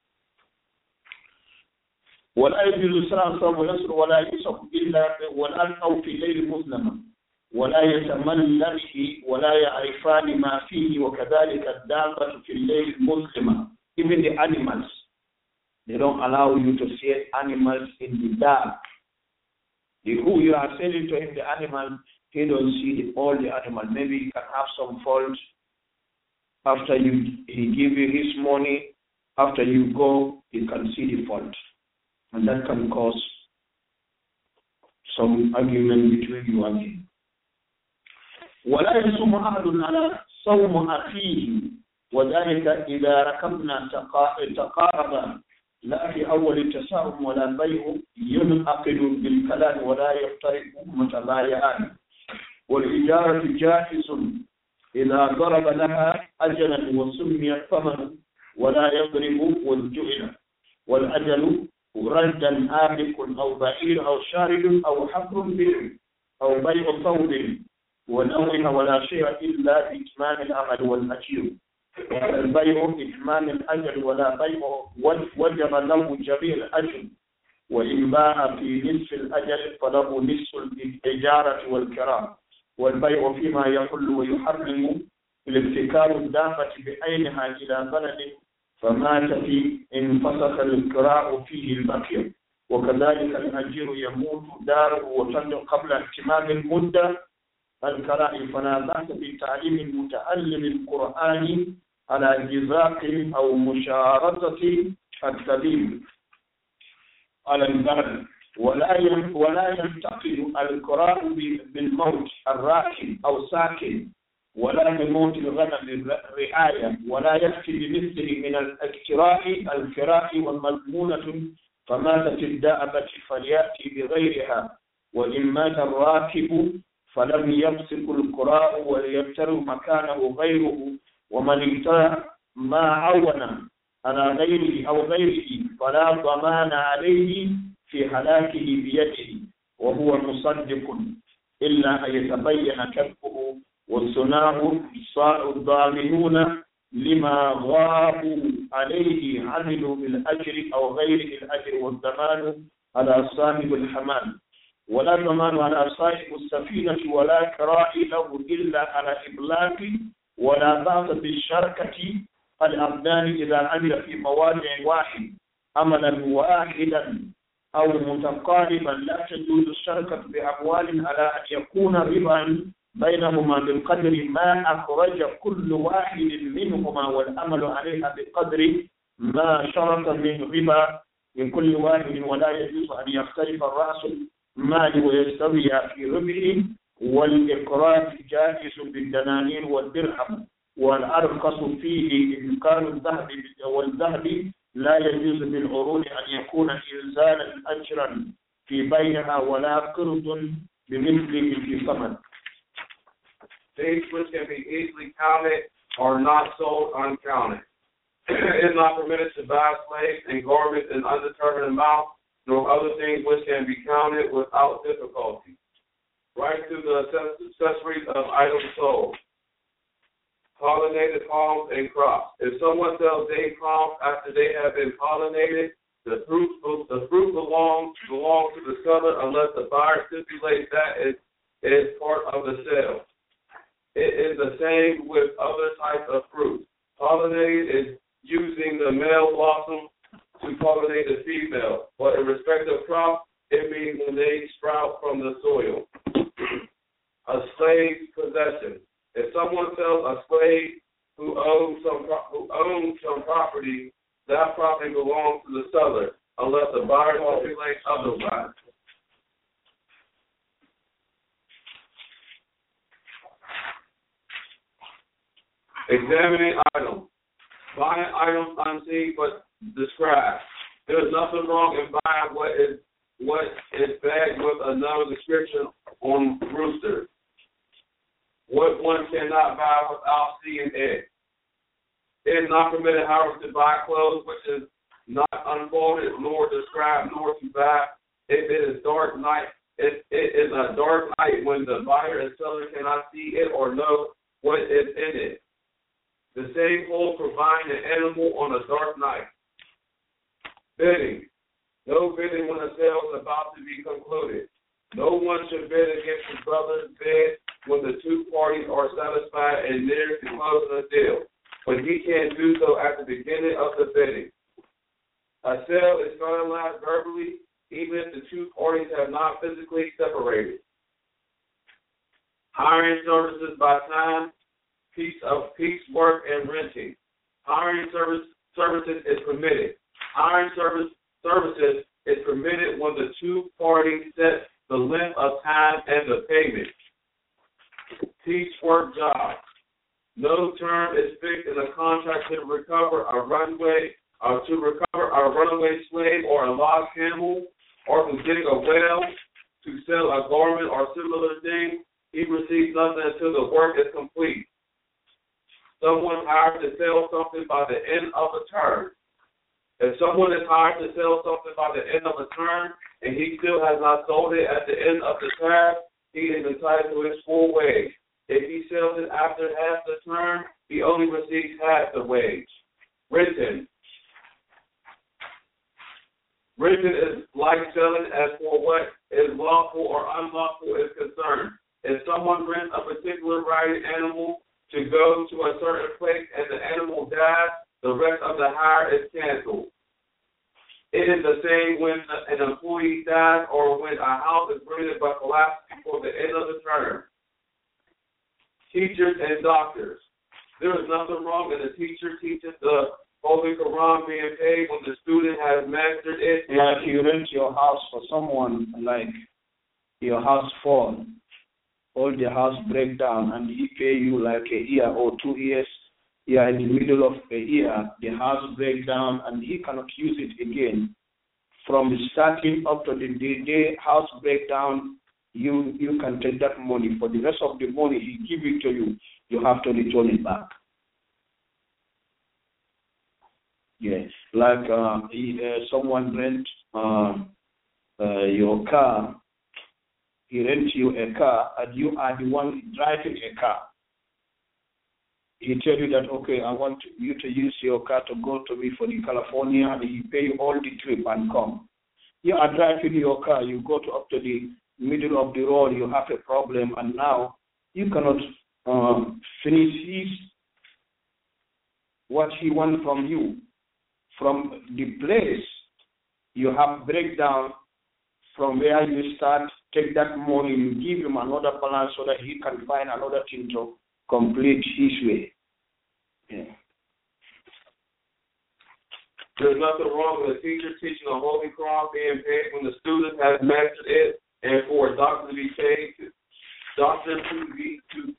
[SPEAKER 4] ولا يجوز سرعة صوم ويسر ولا يوصف إلا والألقوا في الليل مظلما ولا يتملك ولا يعرفان ما فيه وكذلك الدابة في الليل مظلمة. Even the animals, they don't allow you to see animals in the dark. Who you are selling to him, the animal, he don't see all the animal. Maybe he can have some fault. After he give you his money, after you go, he can see the fault. And that can cause some argument between you and him. ولا يصوم أحد على صوم أخيه وذلك إذا ركبنا تقاربا لا في أول التساؤم ولا بيع ينعقد بالكلام ولا يفترق متبايعان. والإجارة جائز إذا ضرب لها أجلا وسمي ثمن ولا يضرب والجئل، والأجل ردا آمك أو بعير أو شارد أو حفر بئر أو بيع ثوب ونومها ولا شيء إلا بإتمام العمل والأجير. البيع إتمام الأجل ولا بيع وجب له جميع الأجل، وإن باع في نصف الأجل فله نصف الإجارة والكرام. والبيع فيما يحل ويحرم الابتكار الدابة بعينها إلى بلد فمات فيه انفسخ الكراء فيه البقيع. وكذلك الأجير يموت داره وتنجو قبل اتمام المدة الكراء، فلا بأس بتعليم المتعلم القرآن على جزاق أو مشارطة الطبيب على البر. ولا ينتقل القراء بالموت الراكب أو ساكن، ولا بموت الغنم الرعاية، ولا يكفي بمثله من الكراء والمضمونة فماتت الدابة فليأتي بغيرها. وإن مات الراكب فلم يمسك القراء وليبتر مكانه غيره. ومن ابتاع ما عون على غيره أو غيره فلا ضمان عليه في هلاكه بيده وهو مصدق إلا أن يتبين كذبه. والصناع الضامنون لما غابوا عليه عملوا بالأجر أو غير الأجر، والضمان على صاحب الحمال، ولا ضمان على صاحب السفينة ولا كراء له إلا على إبلاغ. ولا بأس بالشركة الأبدان إذا عمل في مواد واحد عملا واحدا أو متقاربا. لا تجوز الشركة بأموال على أن يكون ربا بينهما بقدر ما أخرج كل واحد منهما، والأمل عليها بقدر ما شرط من ربا من كل واحد. ولا يجوز أن يختلف الرأس المال ويستوي في ربه. والإقراض جائز بالدنانير والدرهم، والأرخص فيه إمكان الذهب والذهب. لا يجوز بالعروض أن يكون إنزالا أجرا في بيعها ولا قرض بمثله في ثمن.
[SPEAKER 5] Things which can be easily counted are not sold uncounted. It is not permitted to buy slaves and garments in undetermined amount, nor other things which can be counted without difficulty. Right to the accessories of items sold. Pollinated palms and crops. If someone sells date palms after they have been pollinated, the fruit belongs to the seller unless the buyer stipulates that it is part of the sale. It is the same with other types of fruit. Pollinated is using the male blossom to pollinate the female, but in respect of crops, it means when they sprout from the soil. A slave's possession. If someone sells a slave who owns some property, that property belongs to the seller, unless the buyer stipulates otherwise. Examining items. Buying items unseen but described. There is nothing wrong in buying what is bagged with another description on roosters. What one cannot buy without seeing it. It is not permitted, however, to buy clothes which is not unfolded, nor described, nor to buy if it is dark night. It is a dark night when the buyer and seller cannot see it or know what is in it. The same holds for buying an animal on a dark night. Bidding. No bidding when a sale is about to be concluded. No one should bid against his brother's bid when the two parties are satisfied and near to closing a deal, but he can't do so at the beginning of the bidding. A sale is finalized verbally, even if the two parties have not physically separated. Hiring services by time, piecework, and renting. Hiring services is permitted. Hiring services is permitted when the two parties set the length of time and the payment. Piecework jobs. No term is fixed in a contract to recover a runaway slave or a lost camel, or to dig a well, to sell a garment or similar thing. He receives nothing until the work is complete. Someone hired to sell something by the end of a term. If someone is hired to sell something by the end of a term and he still has not sold it at the end of the term, he is entitled to his full wage. If he sells it after half the term, he only receives half the wage. Written is like selling as for what is lawful or unlawful is concerned. If someone rents a particular riding animal to go to a certain place and the animal dies, the rest of the hire is canceled. It is the same when an employee dies or when a house is rented but collapses before the end of the term. Teachers and doctors. There is nothing wrong when a teacher teaches the Holy Quran being paid when the student has mastered it.
[SPEAKER 4] Yeah, if you rent your house for someone, like your house fall, all the house break down, and he pay you like a year or 2 years, yeah, in the middle of a year, the house break down and he cannot use it again. From the starting up to the day house break down, you can take that money. For the rest of the money he give it to you, you have to return it back. Yes, like someone rent your car. He rents you a car, and you are the one driving a car. He tell you that, okay, I want you to use your car to go to me for the California, and he pay you all the trip and come. You are driving your car, you go up to the middle of the road, you have a problem, and now you cannot finish what he wants from you. From the place you have breakdown, from where you start, take that money, you give him another balance so that he can find another thing to complete his way. Yeah.
[SPEAKER 5] There's nothing wrong with a teacher teaching a Holy Quran being paid when the student has mastered it, and for a doctor to be paid, doctor to be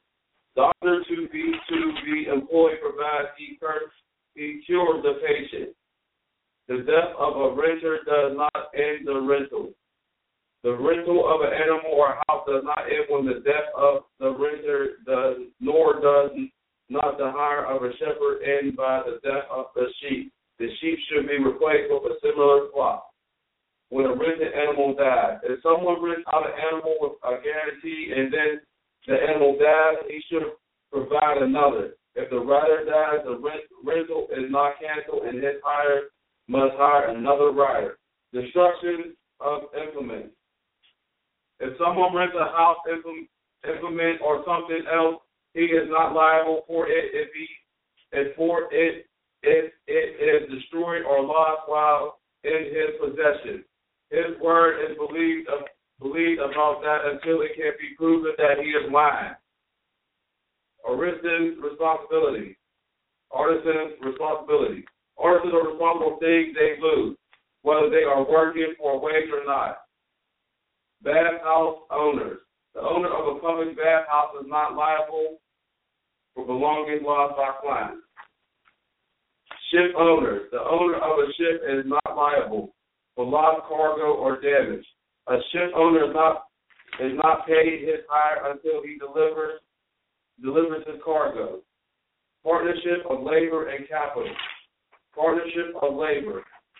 [SPEAKER 5] employed provides he cures the patient. The death of a renter does not end the rental. The rental of an animal or house does not end when the death of the renter does, nor does not the hire of a shepherd end by the death of the sheep. The sheep should be replaced with a similar flock. When a rented animal dies, if someone rents out an animal with a guarantee and then the animal dies, he should provide another. If the rider dies, the rental is not canceled and his hire must hire another rider. Destruction of implements. If someone rents a house implement or something else, he is not liable for it if it is destroyed or lost while in his possession. His word is believed about that until it can be proven that he is lying. Artisans' responsibility. Artisans are responsible for things they lose, whether they are working for a wage or not. Bathhouse owners. The owner of a public bathhouse is not liable for belongings lost by clients. Ship owners. The owner of a ship is not liable for lost cargo or damage. A ship owner is not paid his hire until he delivers his cargo. Partnership of labor and capital. Partnership of labor.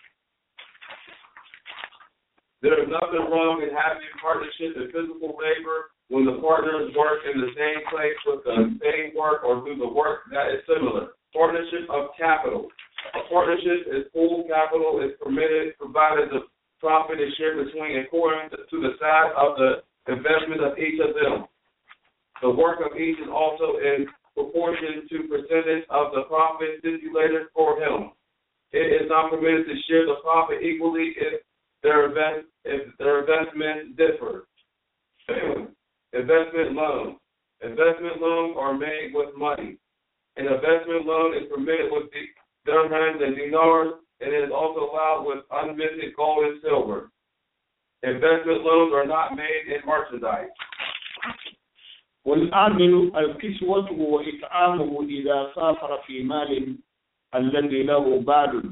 [SPEAKER 5] There is nothing wrong in having partnership in physical labor when the partners work in the same place with the same work or do the work that is similar. Partnership of capital. A partnership is full capital is permitted provided the profit is shared between according to the size of the investment of each of them. The work of each is also in proportion to percentage of the profit stipulated for him. It is not permitted to share the profit equally if their investments differ. Investment loans. Investment loans are made with money. An investment loan is permitted with dirhams and dinars, and it is also allowed with unminted gold and silver. Investment loans are not made in merchandise.
[SPEAKER 4] والعامل الكسوة وإطعامه إذا سافر في مال الذي له بال،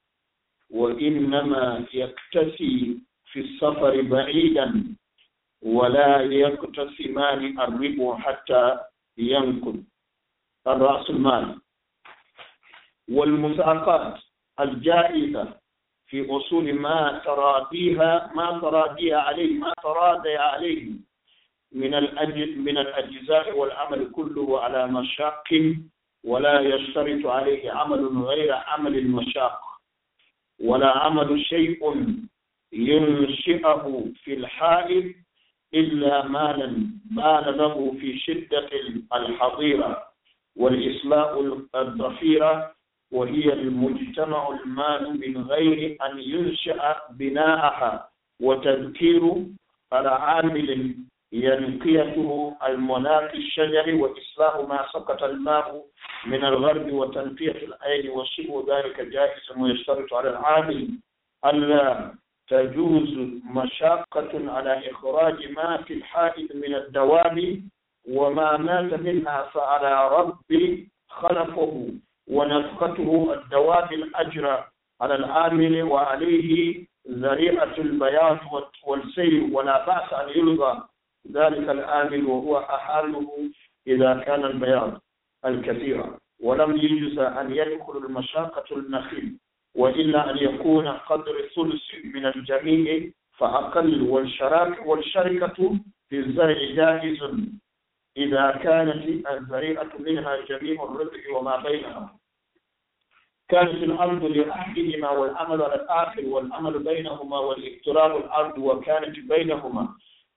[SPEAKER 4] وإنما يكتسي في السفر بعيدا ولا يقتسمان الربح حتى ينقل رأس المال. والمساقات الجائزة في أصول ما تراضي عليه من الأجزاء والعمل كله على مشاق، ولا يشترط عليه عمل غير عمل المشاق، ولا عمل شيء ينشئه في الحائل إلا مالا بان له في شدة الحظيرة والإصلاح الضفيرة، وهي المجتمع المال من غير أن ينشأ بناءها، وتذكير العامل ينقيته المناقي الشجر، وإصلاح ما سقط الماء من الغرب، وتنقية العين، وشبه ذلك جائز، ويشترط على العامل ألا تجوز مشقة على إخراج ما في الحائط من الدواب، وما مات منها فعلى رب خلفه ونفقته الدواب الأجر على العامل، وعليه ذريعة البياض والسير، ولا بأس أن يلغى ذلك العامل وهو أحاله إذا كان البياض الكثير، ولم يجوز أن يدخل المشاقة النخيل، وإلا أن يكون قدر ثلث من الجميع فأقل. والشركة في الزرع جائز إذا كانت الزريعة منها جميع الربح وما بينها. كانت الأرض لأحدهما والعمل على الآخر، والعمل بينهما والاقتراب الأرض وكانت بينهما.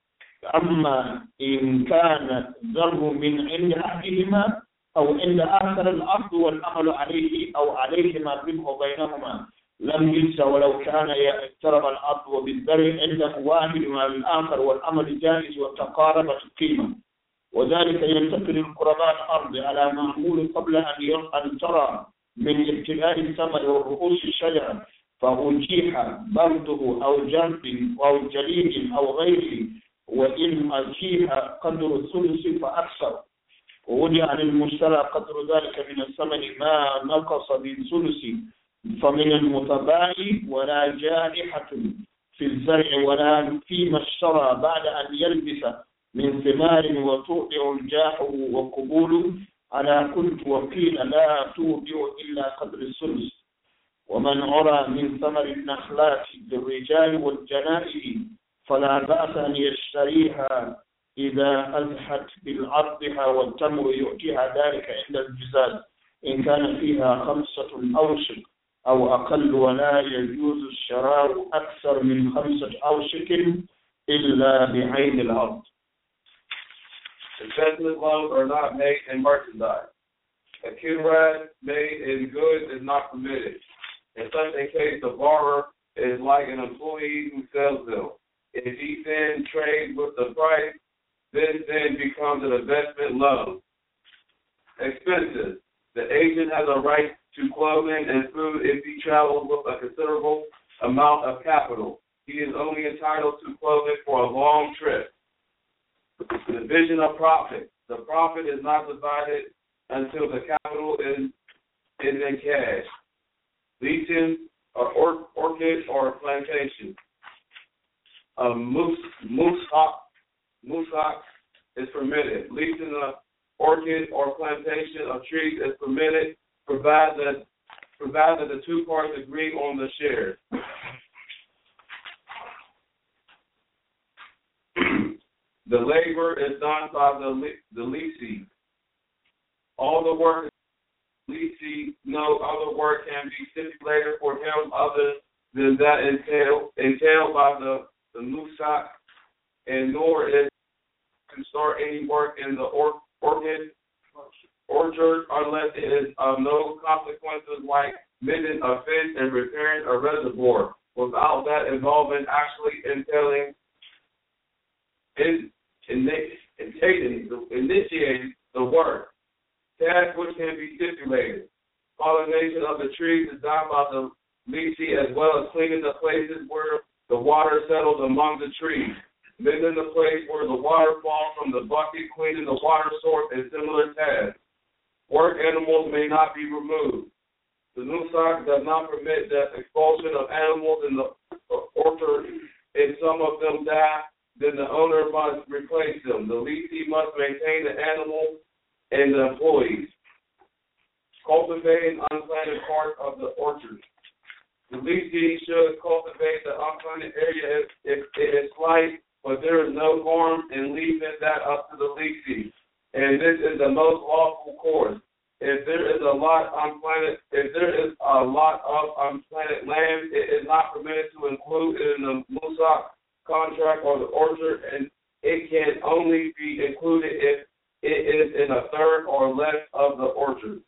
[SPEAKER 4] أما إن كان ضرب من عند أحدهما أو عند آخر الأرض والعمل عليه أو عليهما الربح بينهما لم يجز، ولو كان يقترب الأرض وبالزرع عنده واحد مع الآخر والعمل جائز وتقاربت القيمة. وذلك ينتقل القربان الأرض على معمول قبل أن ترى من ابتلاء الثمر والرؤوس الشجرة، فأجيح برده أو جرد أو جليد أو غيره، وإن أجيح قدر الثلث فأكثر، ووضع للمشترى قدر ذلك من الثمن ما نقص بالثلث، فمن المتباعي ولا جائحة في الزرع ولا فيما اشترى بعد أن يلبس من ثمار وتوضع الجاحه وقبول على كنت، وقيل لا توضع إلا قدر الثلث. ومن عرى من ثمر النخلات للرجال والجنائز فلا بأس أن يشتريها إذا أزحت بالعرضها، والتمر يؤتيها ذلك عند الجزاز إن كان فيها 5 أوسق أو أقل، ولا يجوز الشراء أكثر من 5 أوسق إلا بعين العرض.
[SPEAKER 5] Investment loans are not made in merchandise. A curad made in goods is not permitted. In such a case, the borrower is like an employee who sells them. If he then trades with the price, this then becomes an investment loan. Expenses. The agent has a right to clothing and food if he travels with a considerable amount of capital. He is only entitled to clothing for a long trip. The division of profit. The profit is not divided until the capital is in cash. Leasing, or orchid, or plantation. Musak is permitted. Leasing an orchid or plantation of trees is permitted, provided that the two parties agree on the shares. The labor is done by the leasee. All the work leasee, no other work can be stipulated for him other than that entailed by the musak, and nor is to start any work in the orchard unless it is of no consequences, like mending a fence and repairing a reservoir, without that involvement actually entailing initiating the work. Tasks which can be stipulated. Pollination of the trees is done by the leasee, as well as cleaning the places where the water settles among the trees. mending the place where the water falls from the bucket, cleaning the water source, and similar tasks. Work animals may not be removed. The Nusach does not permit the expulsion of animals in the orchard. If some of them die, then the owner must replace them. The leasee must maintain the animals and the employees. Cultivating unplanted parts of the orchard. The leasee should cultivate the unplanted area if it is slight, but there is no harm in leaving that up to the leasee. And this is the most lawful course. If there is a lot of unplanted land, it is not permitted to include it in the Nusach contract or the orchard, and it can only be included if it is in a third or less of the orchard.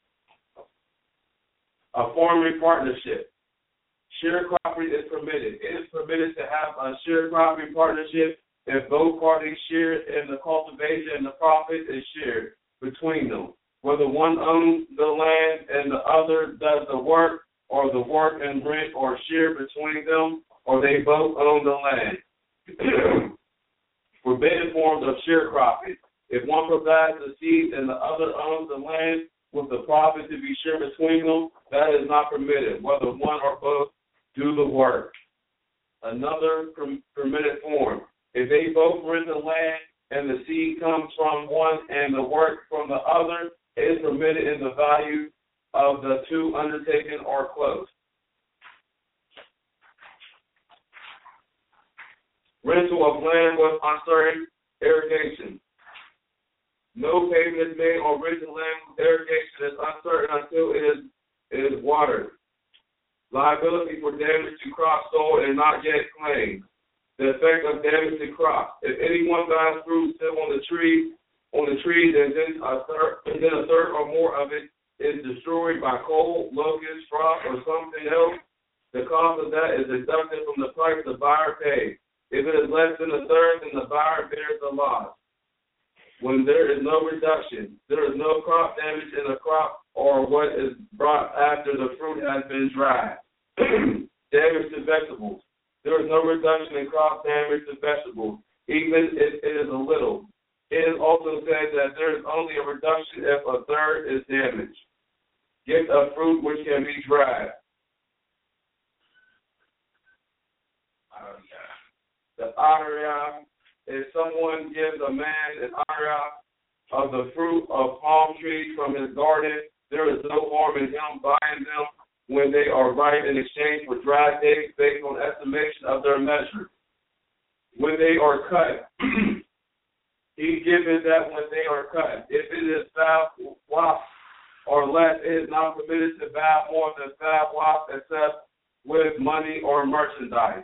[SPEAKER 5] A farming partnership. Sharecropping is permitted. It is permitted to have a sharecropping partnership if both parties share in the cultivation and the profit is shared between them. Whether one owns the land and the other does the work, or the work and rent are shared between them, or they both own the land. Forbidden forms of sharecropping. If one provides the seed and the other owns the land with the profit to be shared between them, that is not permitted, whether one or both do the work. Another permitted form. If they both rent the land and the seed comes from one and the work from the other, it is permitted in the value of the two undertaken or close. Rental of land with uncertain irrigation. No payment is made on rental land with irrigation is uncertain until it is watered. Liability for damage to crop sold and not yet claimed. The effect of damage to crops. If anyone buys fruit still on the trees, and then a third or more of it is destroyed by cold, locust, frost, or something else, the cost of that is deducted from the price the buyer paid. If it is less than a third, then the buyer bears the loss. When there is no reduction, there is no crop damage in the crop or what is brought after the fruit has been dried. Damage to vegetables. There is no reduction in crop damage to vegetables, even if it is a little. It is also said that there is only a reduction if a third is damaged. Gift of fruit which can be dried. The ariyah, if someone gives a man an ariyah of the fruit of palm trees from his garden, there is no harm in him buying them when they are ripe in exchange for dried dates based on estimation of their measure. When they are cut, he gives that when they are cut. If it is 5 wasps or less, it is not permitted to buy more than 5 wasps except with money or merchandise.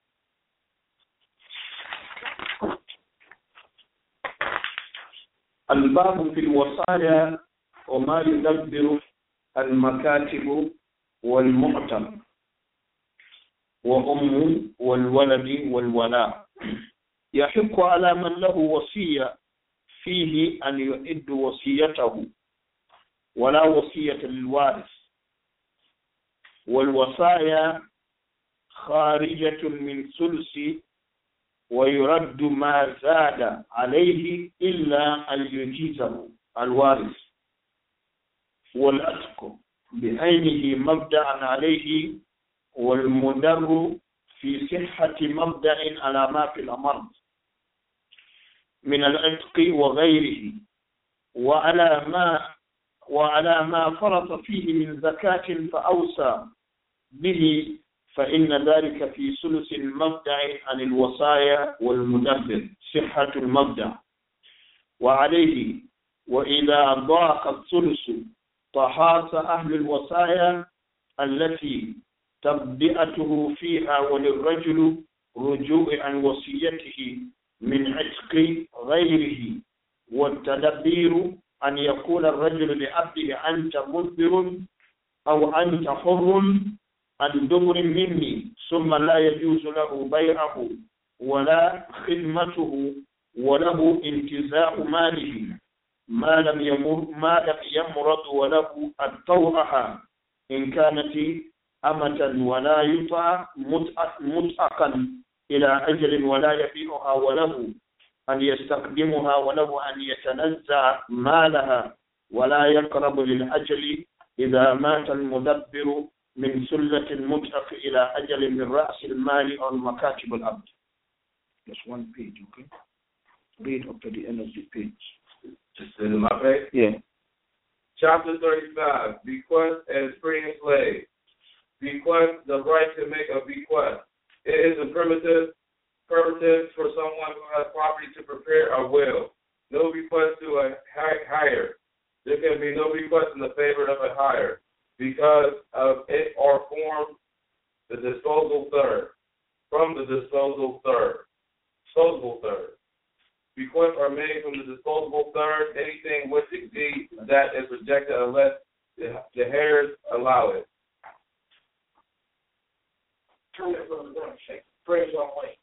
[SPEAKER 4] الباب في الوصايا وما يدبر المكاتب والمعتم وأم والولد والولاء. يحق على من له وصية فيه أن يؤد وصيته ولا وصية للوارث. والوصايا خارجة من ثلث ويرد ما زاد عليه إلا أن يجيزه الوارث. والأتق بعينه مبدأ عليه والمدر في صحة مبدأ على ما في الأمر من العتق وغيره وعلى ما فرط فيه من زكاة فأوصى به فإن ذلك في ثلث المبدأ عن الوصايا والمدبر صحة المبدأ. وعليه وإذا ضاق الثلث تحاص أهل الوصايا التي تبدئته فيها وللرجل رجوع عن وصيته من عتق غيره. والتدبير أن يقول الرجل لعبده أنت مدبر أو أنت حر الدبر مني، ثم لا يجوز له بيعه ولا خدمته وله انتزاع ماله ما لم يمرض وله الطوعة إن كانت أمة ولا يطع مطأقا إلى أجل ولا يبيعها وله أن يستخدمها وله أن يتنزع مالها ولا يقرب للأجل إذا مات المدبر من سلة المطلق إلى أجل من رأس المال أو مكاتب العبد. Just one page, okay? Read up to the end of the page.
[SPEAKER 5] Just in my page?
[SPEAKER 4] Yeah.
[SPEAKER 5] Chapter 35, Bequest and Freeing Slaves. Bequest, the right to make a bequest. It is a primitive for someone who has property to prepare a will. No bequest to a hire. There can be no bequest in the favor of a hire because of it or from the disposal third. Bequests are made from the disposable third, anything which exceeds that is rejected unless the heirs allow it.
[SPEAKER 4] Turn it from the room, shake. Praise on way.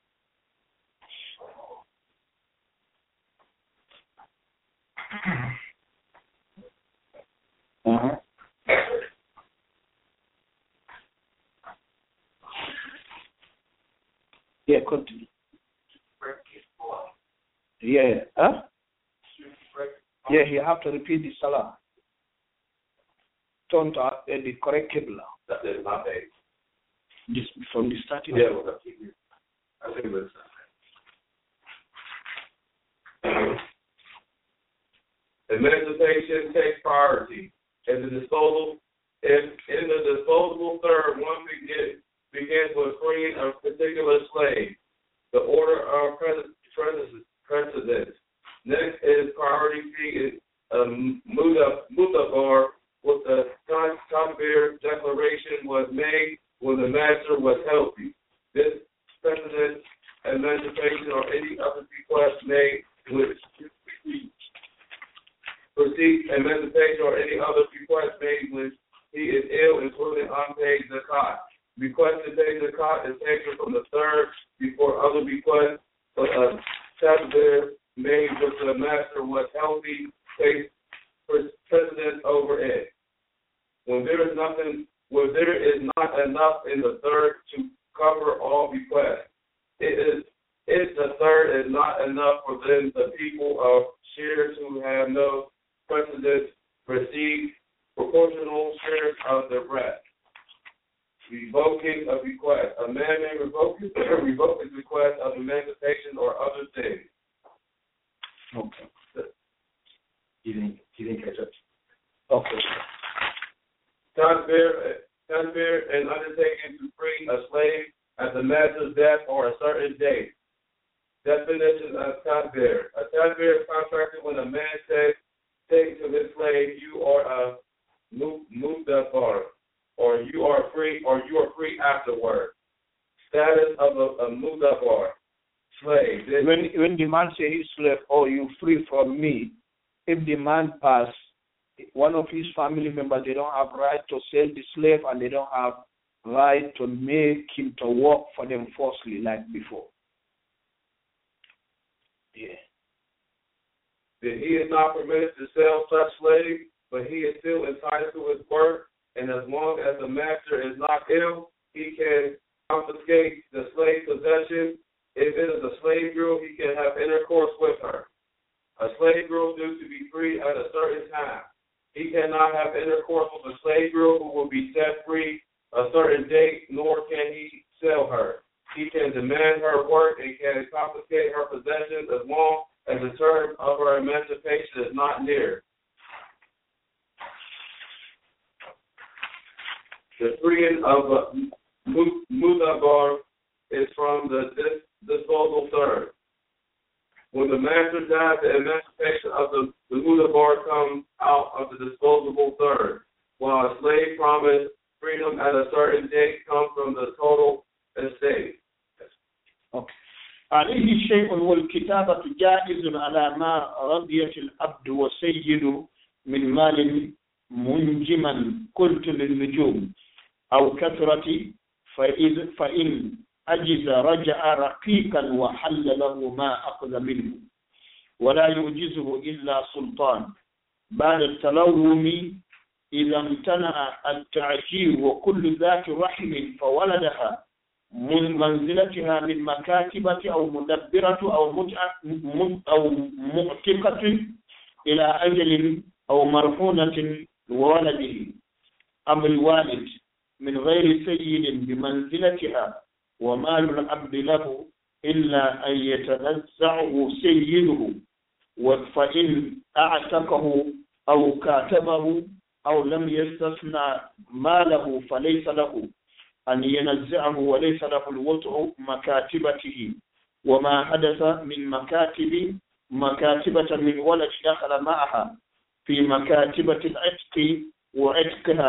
[SPEAKER 4] Yeah, continue. Yeah. Huh? Yeah, you have to repeat the salah. Turn to the correct qibla.
[SPEAKER 5] That's it, my page.
[SPEAKER 4] Just from the starting.
[SPEAKER 5] Yeah, I think it's emancipation takes priority. In the disposable third, one begins with freeing a particular slave. The order of precedence. Next is priority C, Mutabar, with the Takbir declaration was made when the master was healthy. This precedent emancipation or any other bequest made with proceed emancipation or any other bequest made when he is ill, including unpaid zakat. Bequest to pay zakat is taken from the third before other bequests, but a tabir made with the master was healthy takes precedence over it. When there is not enough in the third to cover all bequests, if the third is not enough for them, the people of shares who have no precedence receive proportional shares of the rest. Revoking a bequest. A man may revoke his bequest of emancipation or other things.
[SPEAKER 4] Okay.
[SPEAKER 5] You didn't catch up.
[SPEAKER 4] Okay.
[SPEAKER 5] Tanbir and undertaking to free a slave at the master's death or a certain date. Definition of Tanbir. A Tanbir is contracted when a man says to his slave, you are a mudafar, or you are free afterward. Status of a mudafar, slave.
[SPEAKER 4] When the man says his slave, oh, you free from me, if the man pass, one of his family members, they don't have right to sell the slave and they don't have right to make him to work for them falsely like before. Yeah.
[SPEAKER 5] That he is not permitted to sell such slave, but he is still entitled to his work, and as long as the master is not ill, he can confiscate the slave possession. If it is a slave girl, he can have intercourse with her. A slave girl due to be free at a certain time. He cannot have intercourse with a slave girl who will be set free a certain date, nor can he sell her. He can demand her work and can confiscate her possessions as long as the term of her emancipation is not near. The freeing of Mudabar is from the disposal third. When the master dies, the emancipation of the Mudabar comes out of the disposable third, while a slave promised freedom at a certain date comes from the total estate.
[SPEAKER 4] Okay. عليه شيء والكتابة جائز على ما رضيت العبد وسيد من مال منجما قلت للنجوم أو كثرة فإن أجز رجع رقيقا وحل له ما أخذ منه ولا يعجزه إلا سلطان بعد التلوم إذا امتنع التعجير وكل ذات رحم فولدها منزلتها من مكاتبة أو مدبرة أو مؤتقة إلى أجل أو مرهونة وولده أم الوالد من غير سيد بمنزلتها، ومال الأب له إلا أن يتنزعه سيده، فإن أعتقه أو كاتبه أو لم يستثنى ماله فليس له أن ينزعه، وليس له الوضع مكاتبته. وما حدث من مكاتبة من ولد دخل معها في مكاتبة العتق وعتقها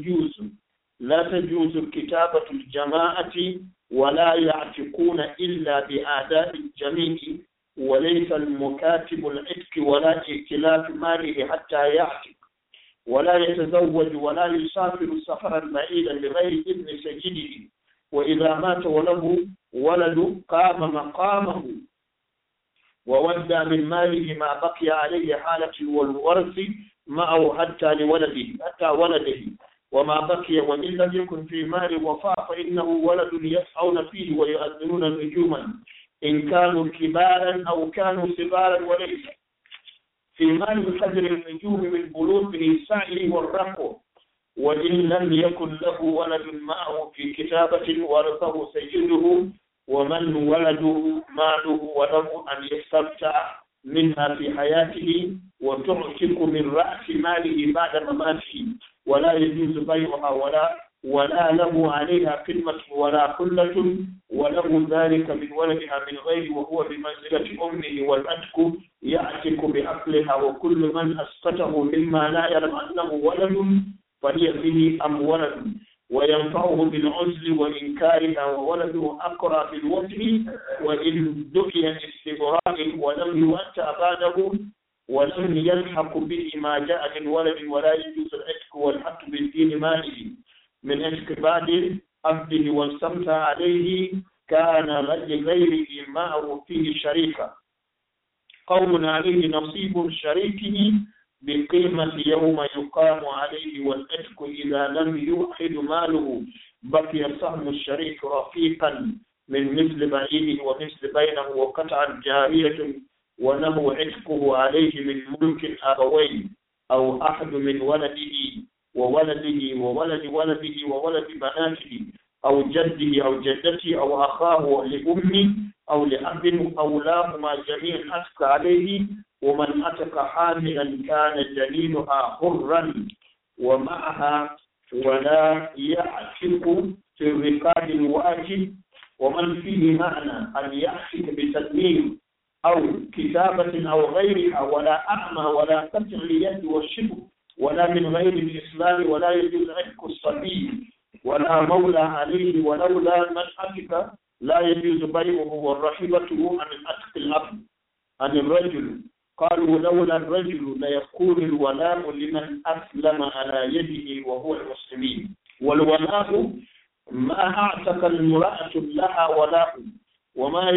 [SPEAKER 4] لا تجوز كتابة الجماعة، ولا يعتقون إلا بآداب الجميع، وليس المكاتب العتق ولا ائتلاف ماله حتى يعتق، ولا يتزوج ولا يسافر سفرا بعيدا لغير إذن سيده، وإذا مات وله ولد قام مقامه وودى من ماله ما بقي عليه حالة الورث معه حتى ولده، وما بقي وإن لم يكن في مال وفاء فإنه ولد يسعون فيه ويؤذنون نجوما إن كانوا كبارا أو كانوا صغارا، وليس في مال قدر النجوم من بلوغه سعيه والرقو، وإن لم يكن له ولد معه في كتابة ورثه سيده، ومن ولده ماله وله أن يستمتع منها في حياته وتعتق من رأس ماله بعد مماته، ولا يجوز بيعها ولا له عليها قمة ولا خلة، وله ذلك من ولدها من غير، وهو بمنزلة أمه، والعتق يعتق بعقلها، وكل من أسقطه مما لا يعلم أنه ولد فهي به أم ولد، وينفعه بالعزل وإنكارها، وولده أقرى بالوجه وإن دعي استبراء ولم يؤتى بعده ولم يلحق به ما جاء من ولد، ولا يجوز العتق والحق بالدين ماله من عتق بعد عبده واستمتع عليه كان لغيره معه فيه شريكا، قوم عليه نصيب شريكه بقيمة يوم يقام عليه، والعتق إذا لم يوحد ماله بقي سهم الشريك رفيقا من مثل بعيده ومثل بينه وقطعا جارية، وله عتقه عليه من ملك أبوين أو أحد من ولده وولده وولد ولده وولد بناته أو جده أو جدته أو أخاه لأمه أو لأب أو لاهما جميعا عتق عليه، ومن عتق حاملا كان جنينها حرا ومعها، ولا يعتق في الرقاب الواجب، ومن فيه معنى أن يعتق بتدمير أو كتابة أو غيرها، ولا أعمى ولا قطع اليد والشبه ولا من غير الإسلام، ولا يجوز عتق الصبي ولا مولى عليه، ولولا من عتق لا يجوز بيعه والرحبة عن عتق الأب عن الرجل. قالوا لولا الرجل ليكون الولاء لمن أسلم على يده وهو المسلمين، والولاء ما أعتق المرأة لها ولاء وما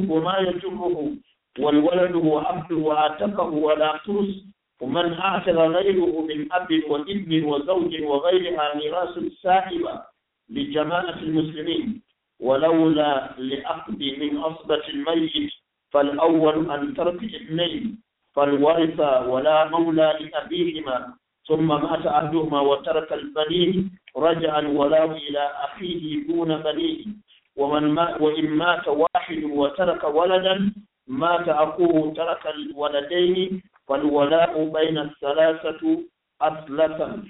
[SPEAKER 4] يجره، والولد هو عبد وأعتقه ولا ترث، ومن أعتق غيره من أب وابن وزوج وغيرها ميراث سائبة لجماعة المسلمين، ولولا لأخذ من أصبة الميت فالأول أن ترك اثنين فالورث ولا مولى لأبيهما، ثم مات أحدهما وترك البنين رجع الولاء إلى أخيه دون بنيه، وإن مات واحد وترك ولدا مات أخوه ترك الولدين، فالولاء بين الثلاثة أثلثا.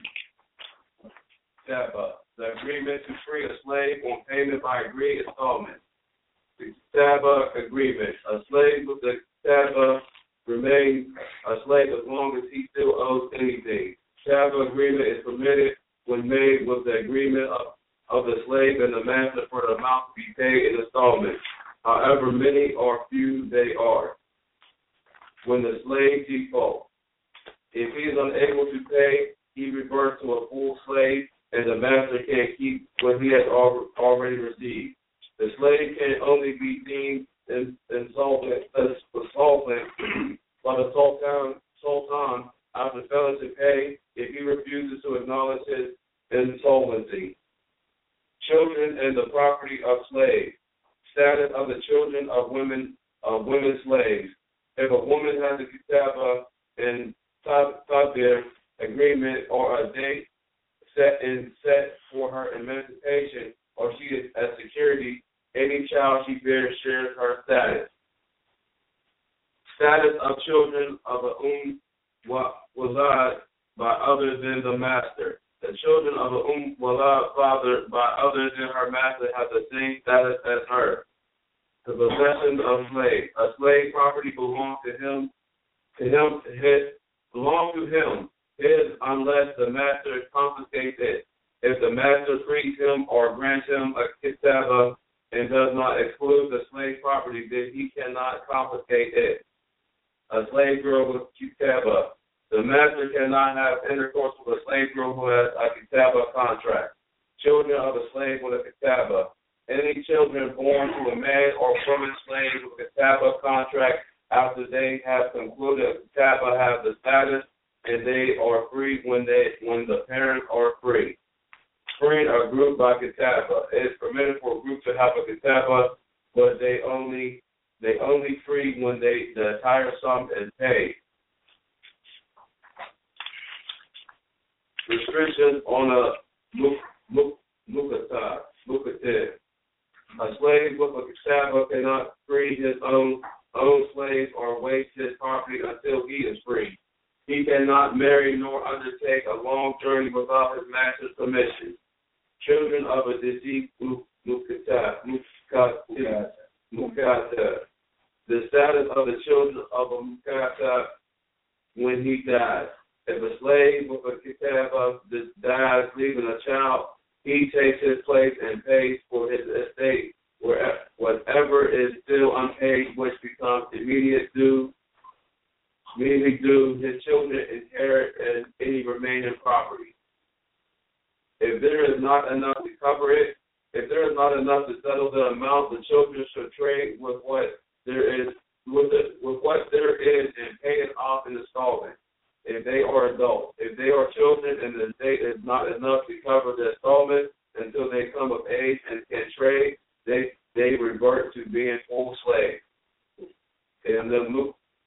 [SPEAKER 5] The agreement to free a slave on payment by agreed installment. The Saba agreement. A slave with the Saba remains a slave as long as he still owes anything. Saba agreement is permitted when made with the agreement of the slave and the master for the amount to be paid in installments, however many or few they are. When the slave defaults, if he is unable to pay, he reverts to a full slave, and the master can't keep what he has already received. The slave can only be deemed insolvent by the sultan after failing to pay if he refuses to acknowledge his insolvency. Children and the property of slaves. Status of the children of women slaves. If a woman has a kitaba and tabir agreement or a date set for her emancipation, or she is a security, any child she bears shares her status. Status of children of a walad by other than the master. The children of a walad fathered by other than her master have the same status as her. The possession of slave. A slave property belongs to him, his unless the master confiscates it. If the master frees him or grants him a kitaba and does not exclude the slave property, then he cannot confiscate it. A slave girl with kitaba. The master cannot have intercourse with a slave girl who has a kitaba contract. Children of a slave with a kitaba. Any children born to a man or woman slave with a kitaba contract after they have concluded a kitaba have the status and they are free when the parents are free. Freeing a group by kitaba. It is permitted for a group to have a kitaba, but they only free when the entire sum is paid. Restrictions on a mukatab. A slave with a kitaba cannot free his own slaves or waste his property until he is free. He cannot marry nor undertake a long journey without his master's permission. Children of a deceased mukatab. The status of the children of a mukatab when he dies. If a slave with a kitaba dies leaving a child, he takes his place and pays for his estate. Whatever is still unpaid, which becomes immediately due, his children inherit as any remaining property. If there is not enough to cover it, if there is not enough to settle the amount, the children should trade with what there is and pay it off in installments. If they are adults, if they are children and the estate is not enough to cover the installments until they come of age and can trade, they revert to being full slaves. And the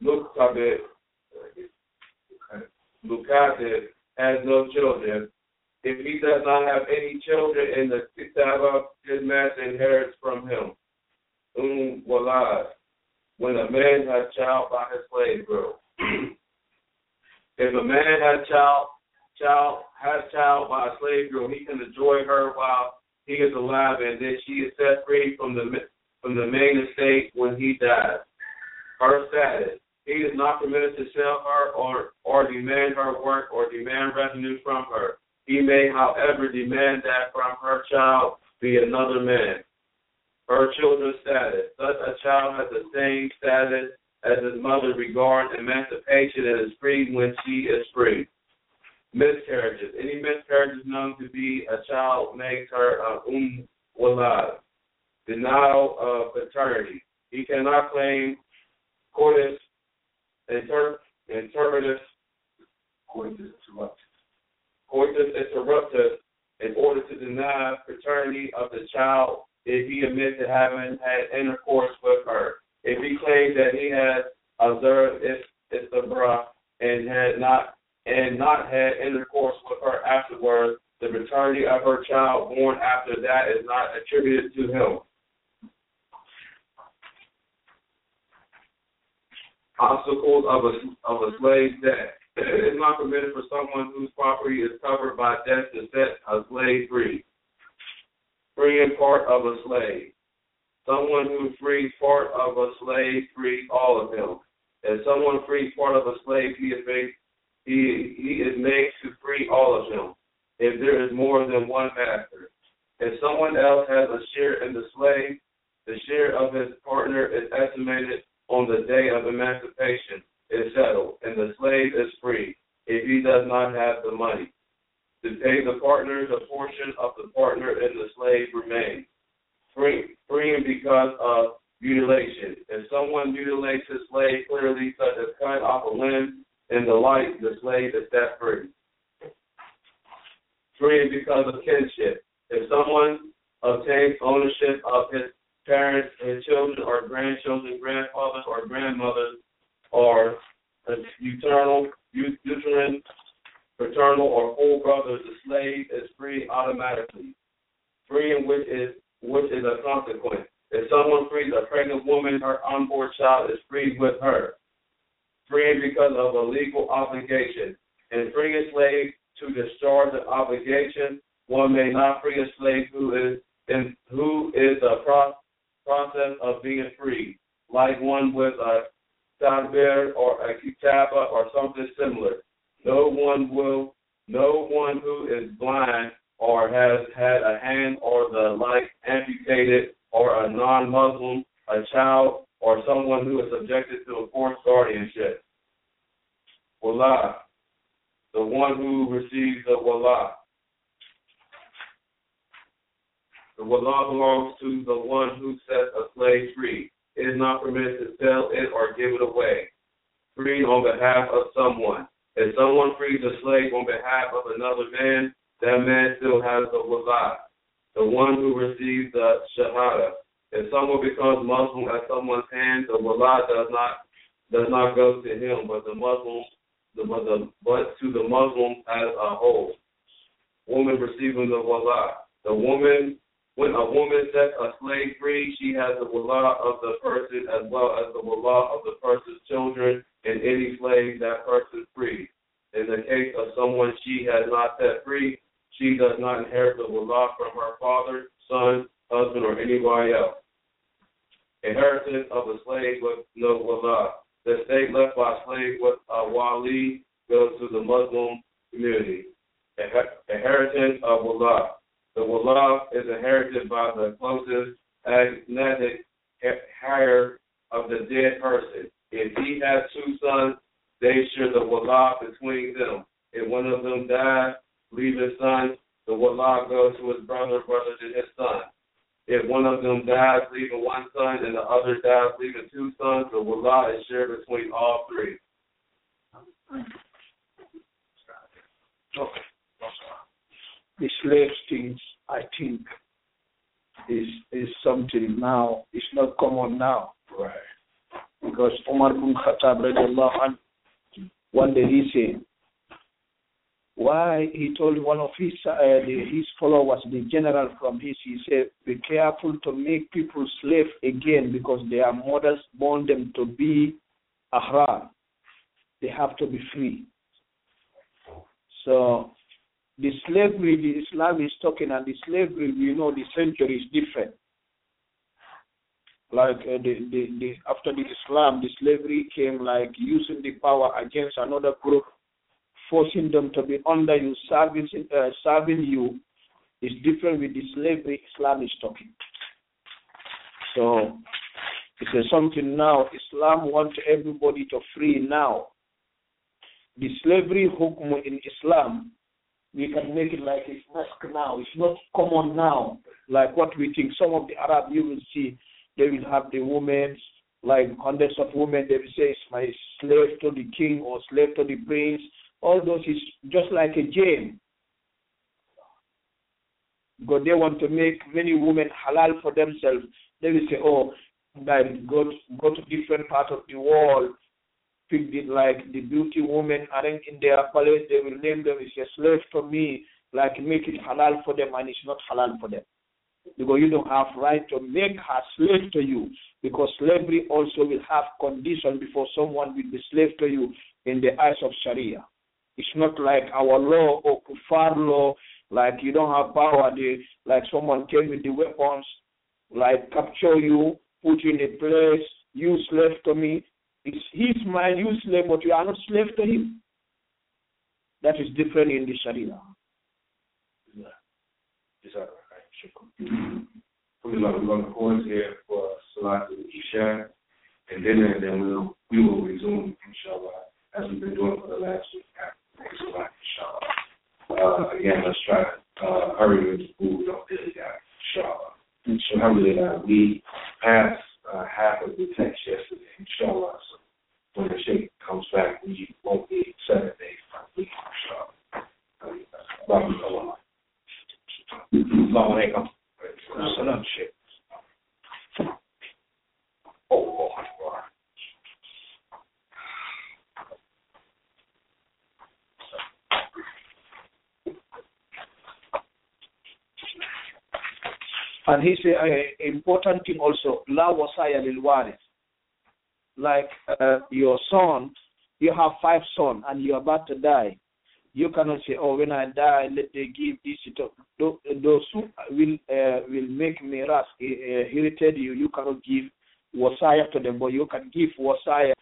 [SPEAKER 5] Mukatib has no children. If he does not have any children in the kitaba, his master inherits from him. Walad, when a man has child by his slave girl. If a man has child by a slave girl, he can enjoy her while he is alive, and then she is set free from the main estate when he dies. Her status: he is not permitted to sell her or demand her work or demand revenue from her. He may, however, demand that from her child be another man. Her children's status: such a child has the same status as his mother regards emancipation and is free when she is free. Miscarriages: any miscarriages known to be a child makes her walad. Denial of paternity: he cannot claim coitus interruptus in order to deny paternity of the child if he admits to having had intercourse with her. If he claims that he has observed istabra and not had intercourse with her afterwards, the paternity of her child born after that is not attributed to him. Obstacles of a slave's death: it is not permitted for someone whose property is covered by death to set a slave free. Freeing part of a slave: someone who frees part of a slave frees all of him. If someone frees part of a slave, he is made to free all of them. If there is more than one master. If someone else has a share in the slave, the share of his partner is estimated on the day of emancipation, is settled, and the slave is free if he does not have the money. To pay the partner, the portion of the partner and the slave remains. Freeing because of mutilation: if someone mutilates his slave clearly, such as cut off a limb and the like, the slave is set free. Freeing because of kinship: if someone obtains ownership of his parents, his children or grandchildren, grandfathers or grandmothers, or uterine, paternal, or full brothers, the slave is free automatically. Free in which is a consequence. If someone frees a pregnant woman, her unborn child is freed with her. Free because of a legal obligation. And freeing a slave to discharge an obligation, one may not free a slave who is the process of being free, like one with a tabir or a kitaba or something similar. No one who is blind or has had a hand or the like amputated, or a non-Muslim, a child, or someone who is subjected to a forced guardianship. Wallah, the one who receives the wallah. The wallah belongs to the one who sets a slave free. It is not permitted to sell it or give it away. Freed on behalf of someone. If someone frees a slave on behalf of another man, that man still has the wallah, the one who receives the shahada. If someone becomes Muslim at someone's hand, the wallah does not go to him, but to the Muslim as a whole. Woman receiving the wallah. When a woman sets a slave free, she has the wallah of the person as well as the wallah of the person's children and any slave that person frees. In the case of someone she has not set free, she does not inherit the wallah from her father, son, husband, or anybody else. Inheritance of a slave with no wallah. The estate left by a slave with a wali goes to the Muslim community. Inheritance of wallah. The wallah is inherited by the closest agnatic heir of the dead person. If he has two sons, they share the wallah between them. If one of them dies, leaving sons, the wallah goes to his brother to his son. If one of them dies, leaving one son, and the other dies, leaving two sons, the wallah is shared between all three.
[SPEAKER 4] Okay. The slave things, I think, is something now. It's not common now.
[SPEAKER 5] Right.
[SPEAKER 4] Because Umar ibn Khattab, one day he said, why he told one of his followers, the general from he said, be careful to make people slave again because their mothers born them to be ahrar. They have to be free. So the slavery, the Islam is talking, and the slavery, the century is different. Like after the Islam, the slavery came like using the power against another group, forcing them to be under you, serving you. Is different with the slavery Islam is talking. So it's something now. Islam wants everybody to free now. The slavery hukm in Islam, we can make it like it's mosque now. It's not common now, like what we think. Some of the Arab, you will see, they will have the women, like hundreds of women, they will say, it's my slave to the king or slave to the prince. All those is just like a jail. Because they want to make many women halal for themselves. They will say, oh, like go to different parts of the world, pick like the beauty women arranged in their palace, they will name them, it's a slave for me, like make it halal for them, and it's not halal for them. Because you don't have right to make her slave to you, because slavery also will have conditions before someone will be slave to you in the eyes of Sharia. It's not like our law or kuffar law, like you don't have power, like someone came with the weapons, like capture you, put you in a place, you slave to me. It's his mind, you slave, but you are not slave to him. That is different in the Sharia.
[SPEAKER 3] We're going to pause here for Salat al-Isha, and then we will resume, inshallah, as we've been doing for the last week after Salat, inshallah. Again, let's try to hurry with the food on this guy, inshallah. So, alhamdulillah, we passed half of the text yesterday, inshallah. So when the Sheikh comes back, we won't be 7 days from week, inshallah. Assalamu alaikum.
[SPEAKER 4] Salam, Sheikh. Oh, Akbar. And he said important thing also, la wasaya lil waris. Like your son, you have 5 sons and you're about to die. You cannot say, oh, when I die, let they give this to those who will make miras inherited you. You cannot give wasaya to them, but you can give wasaya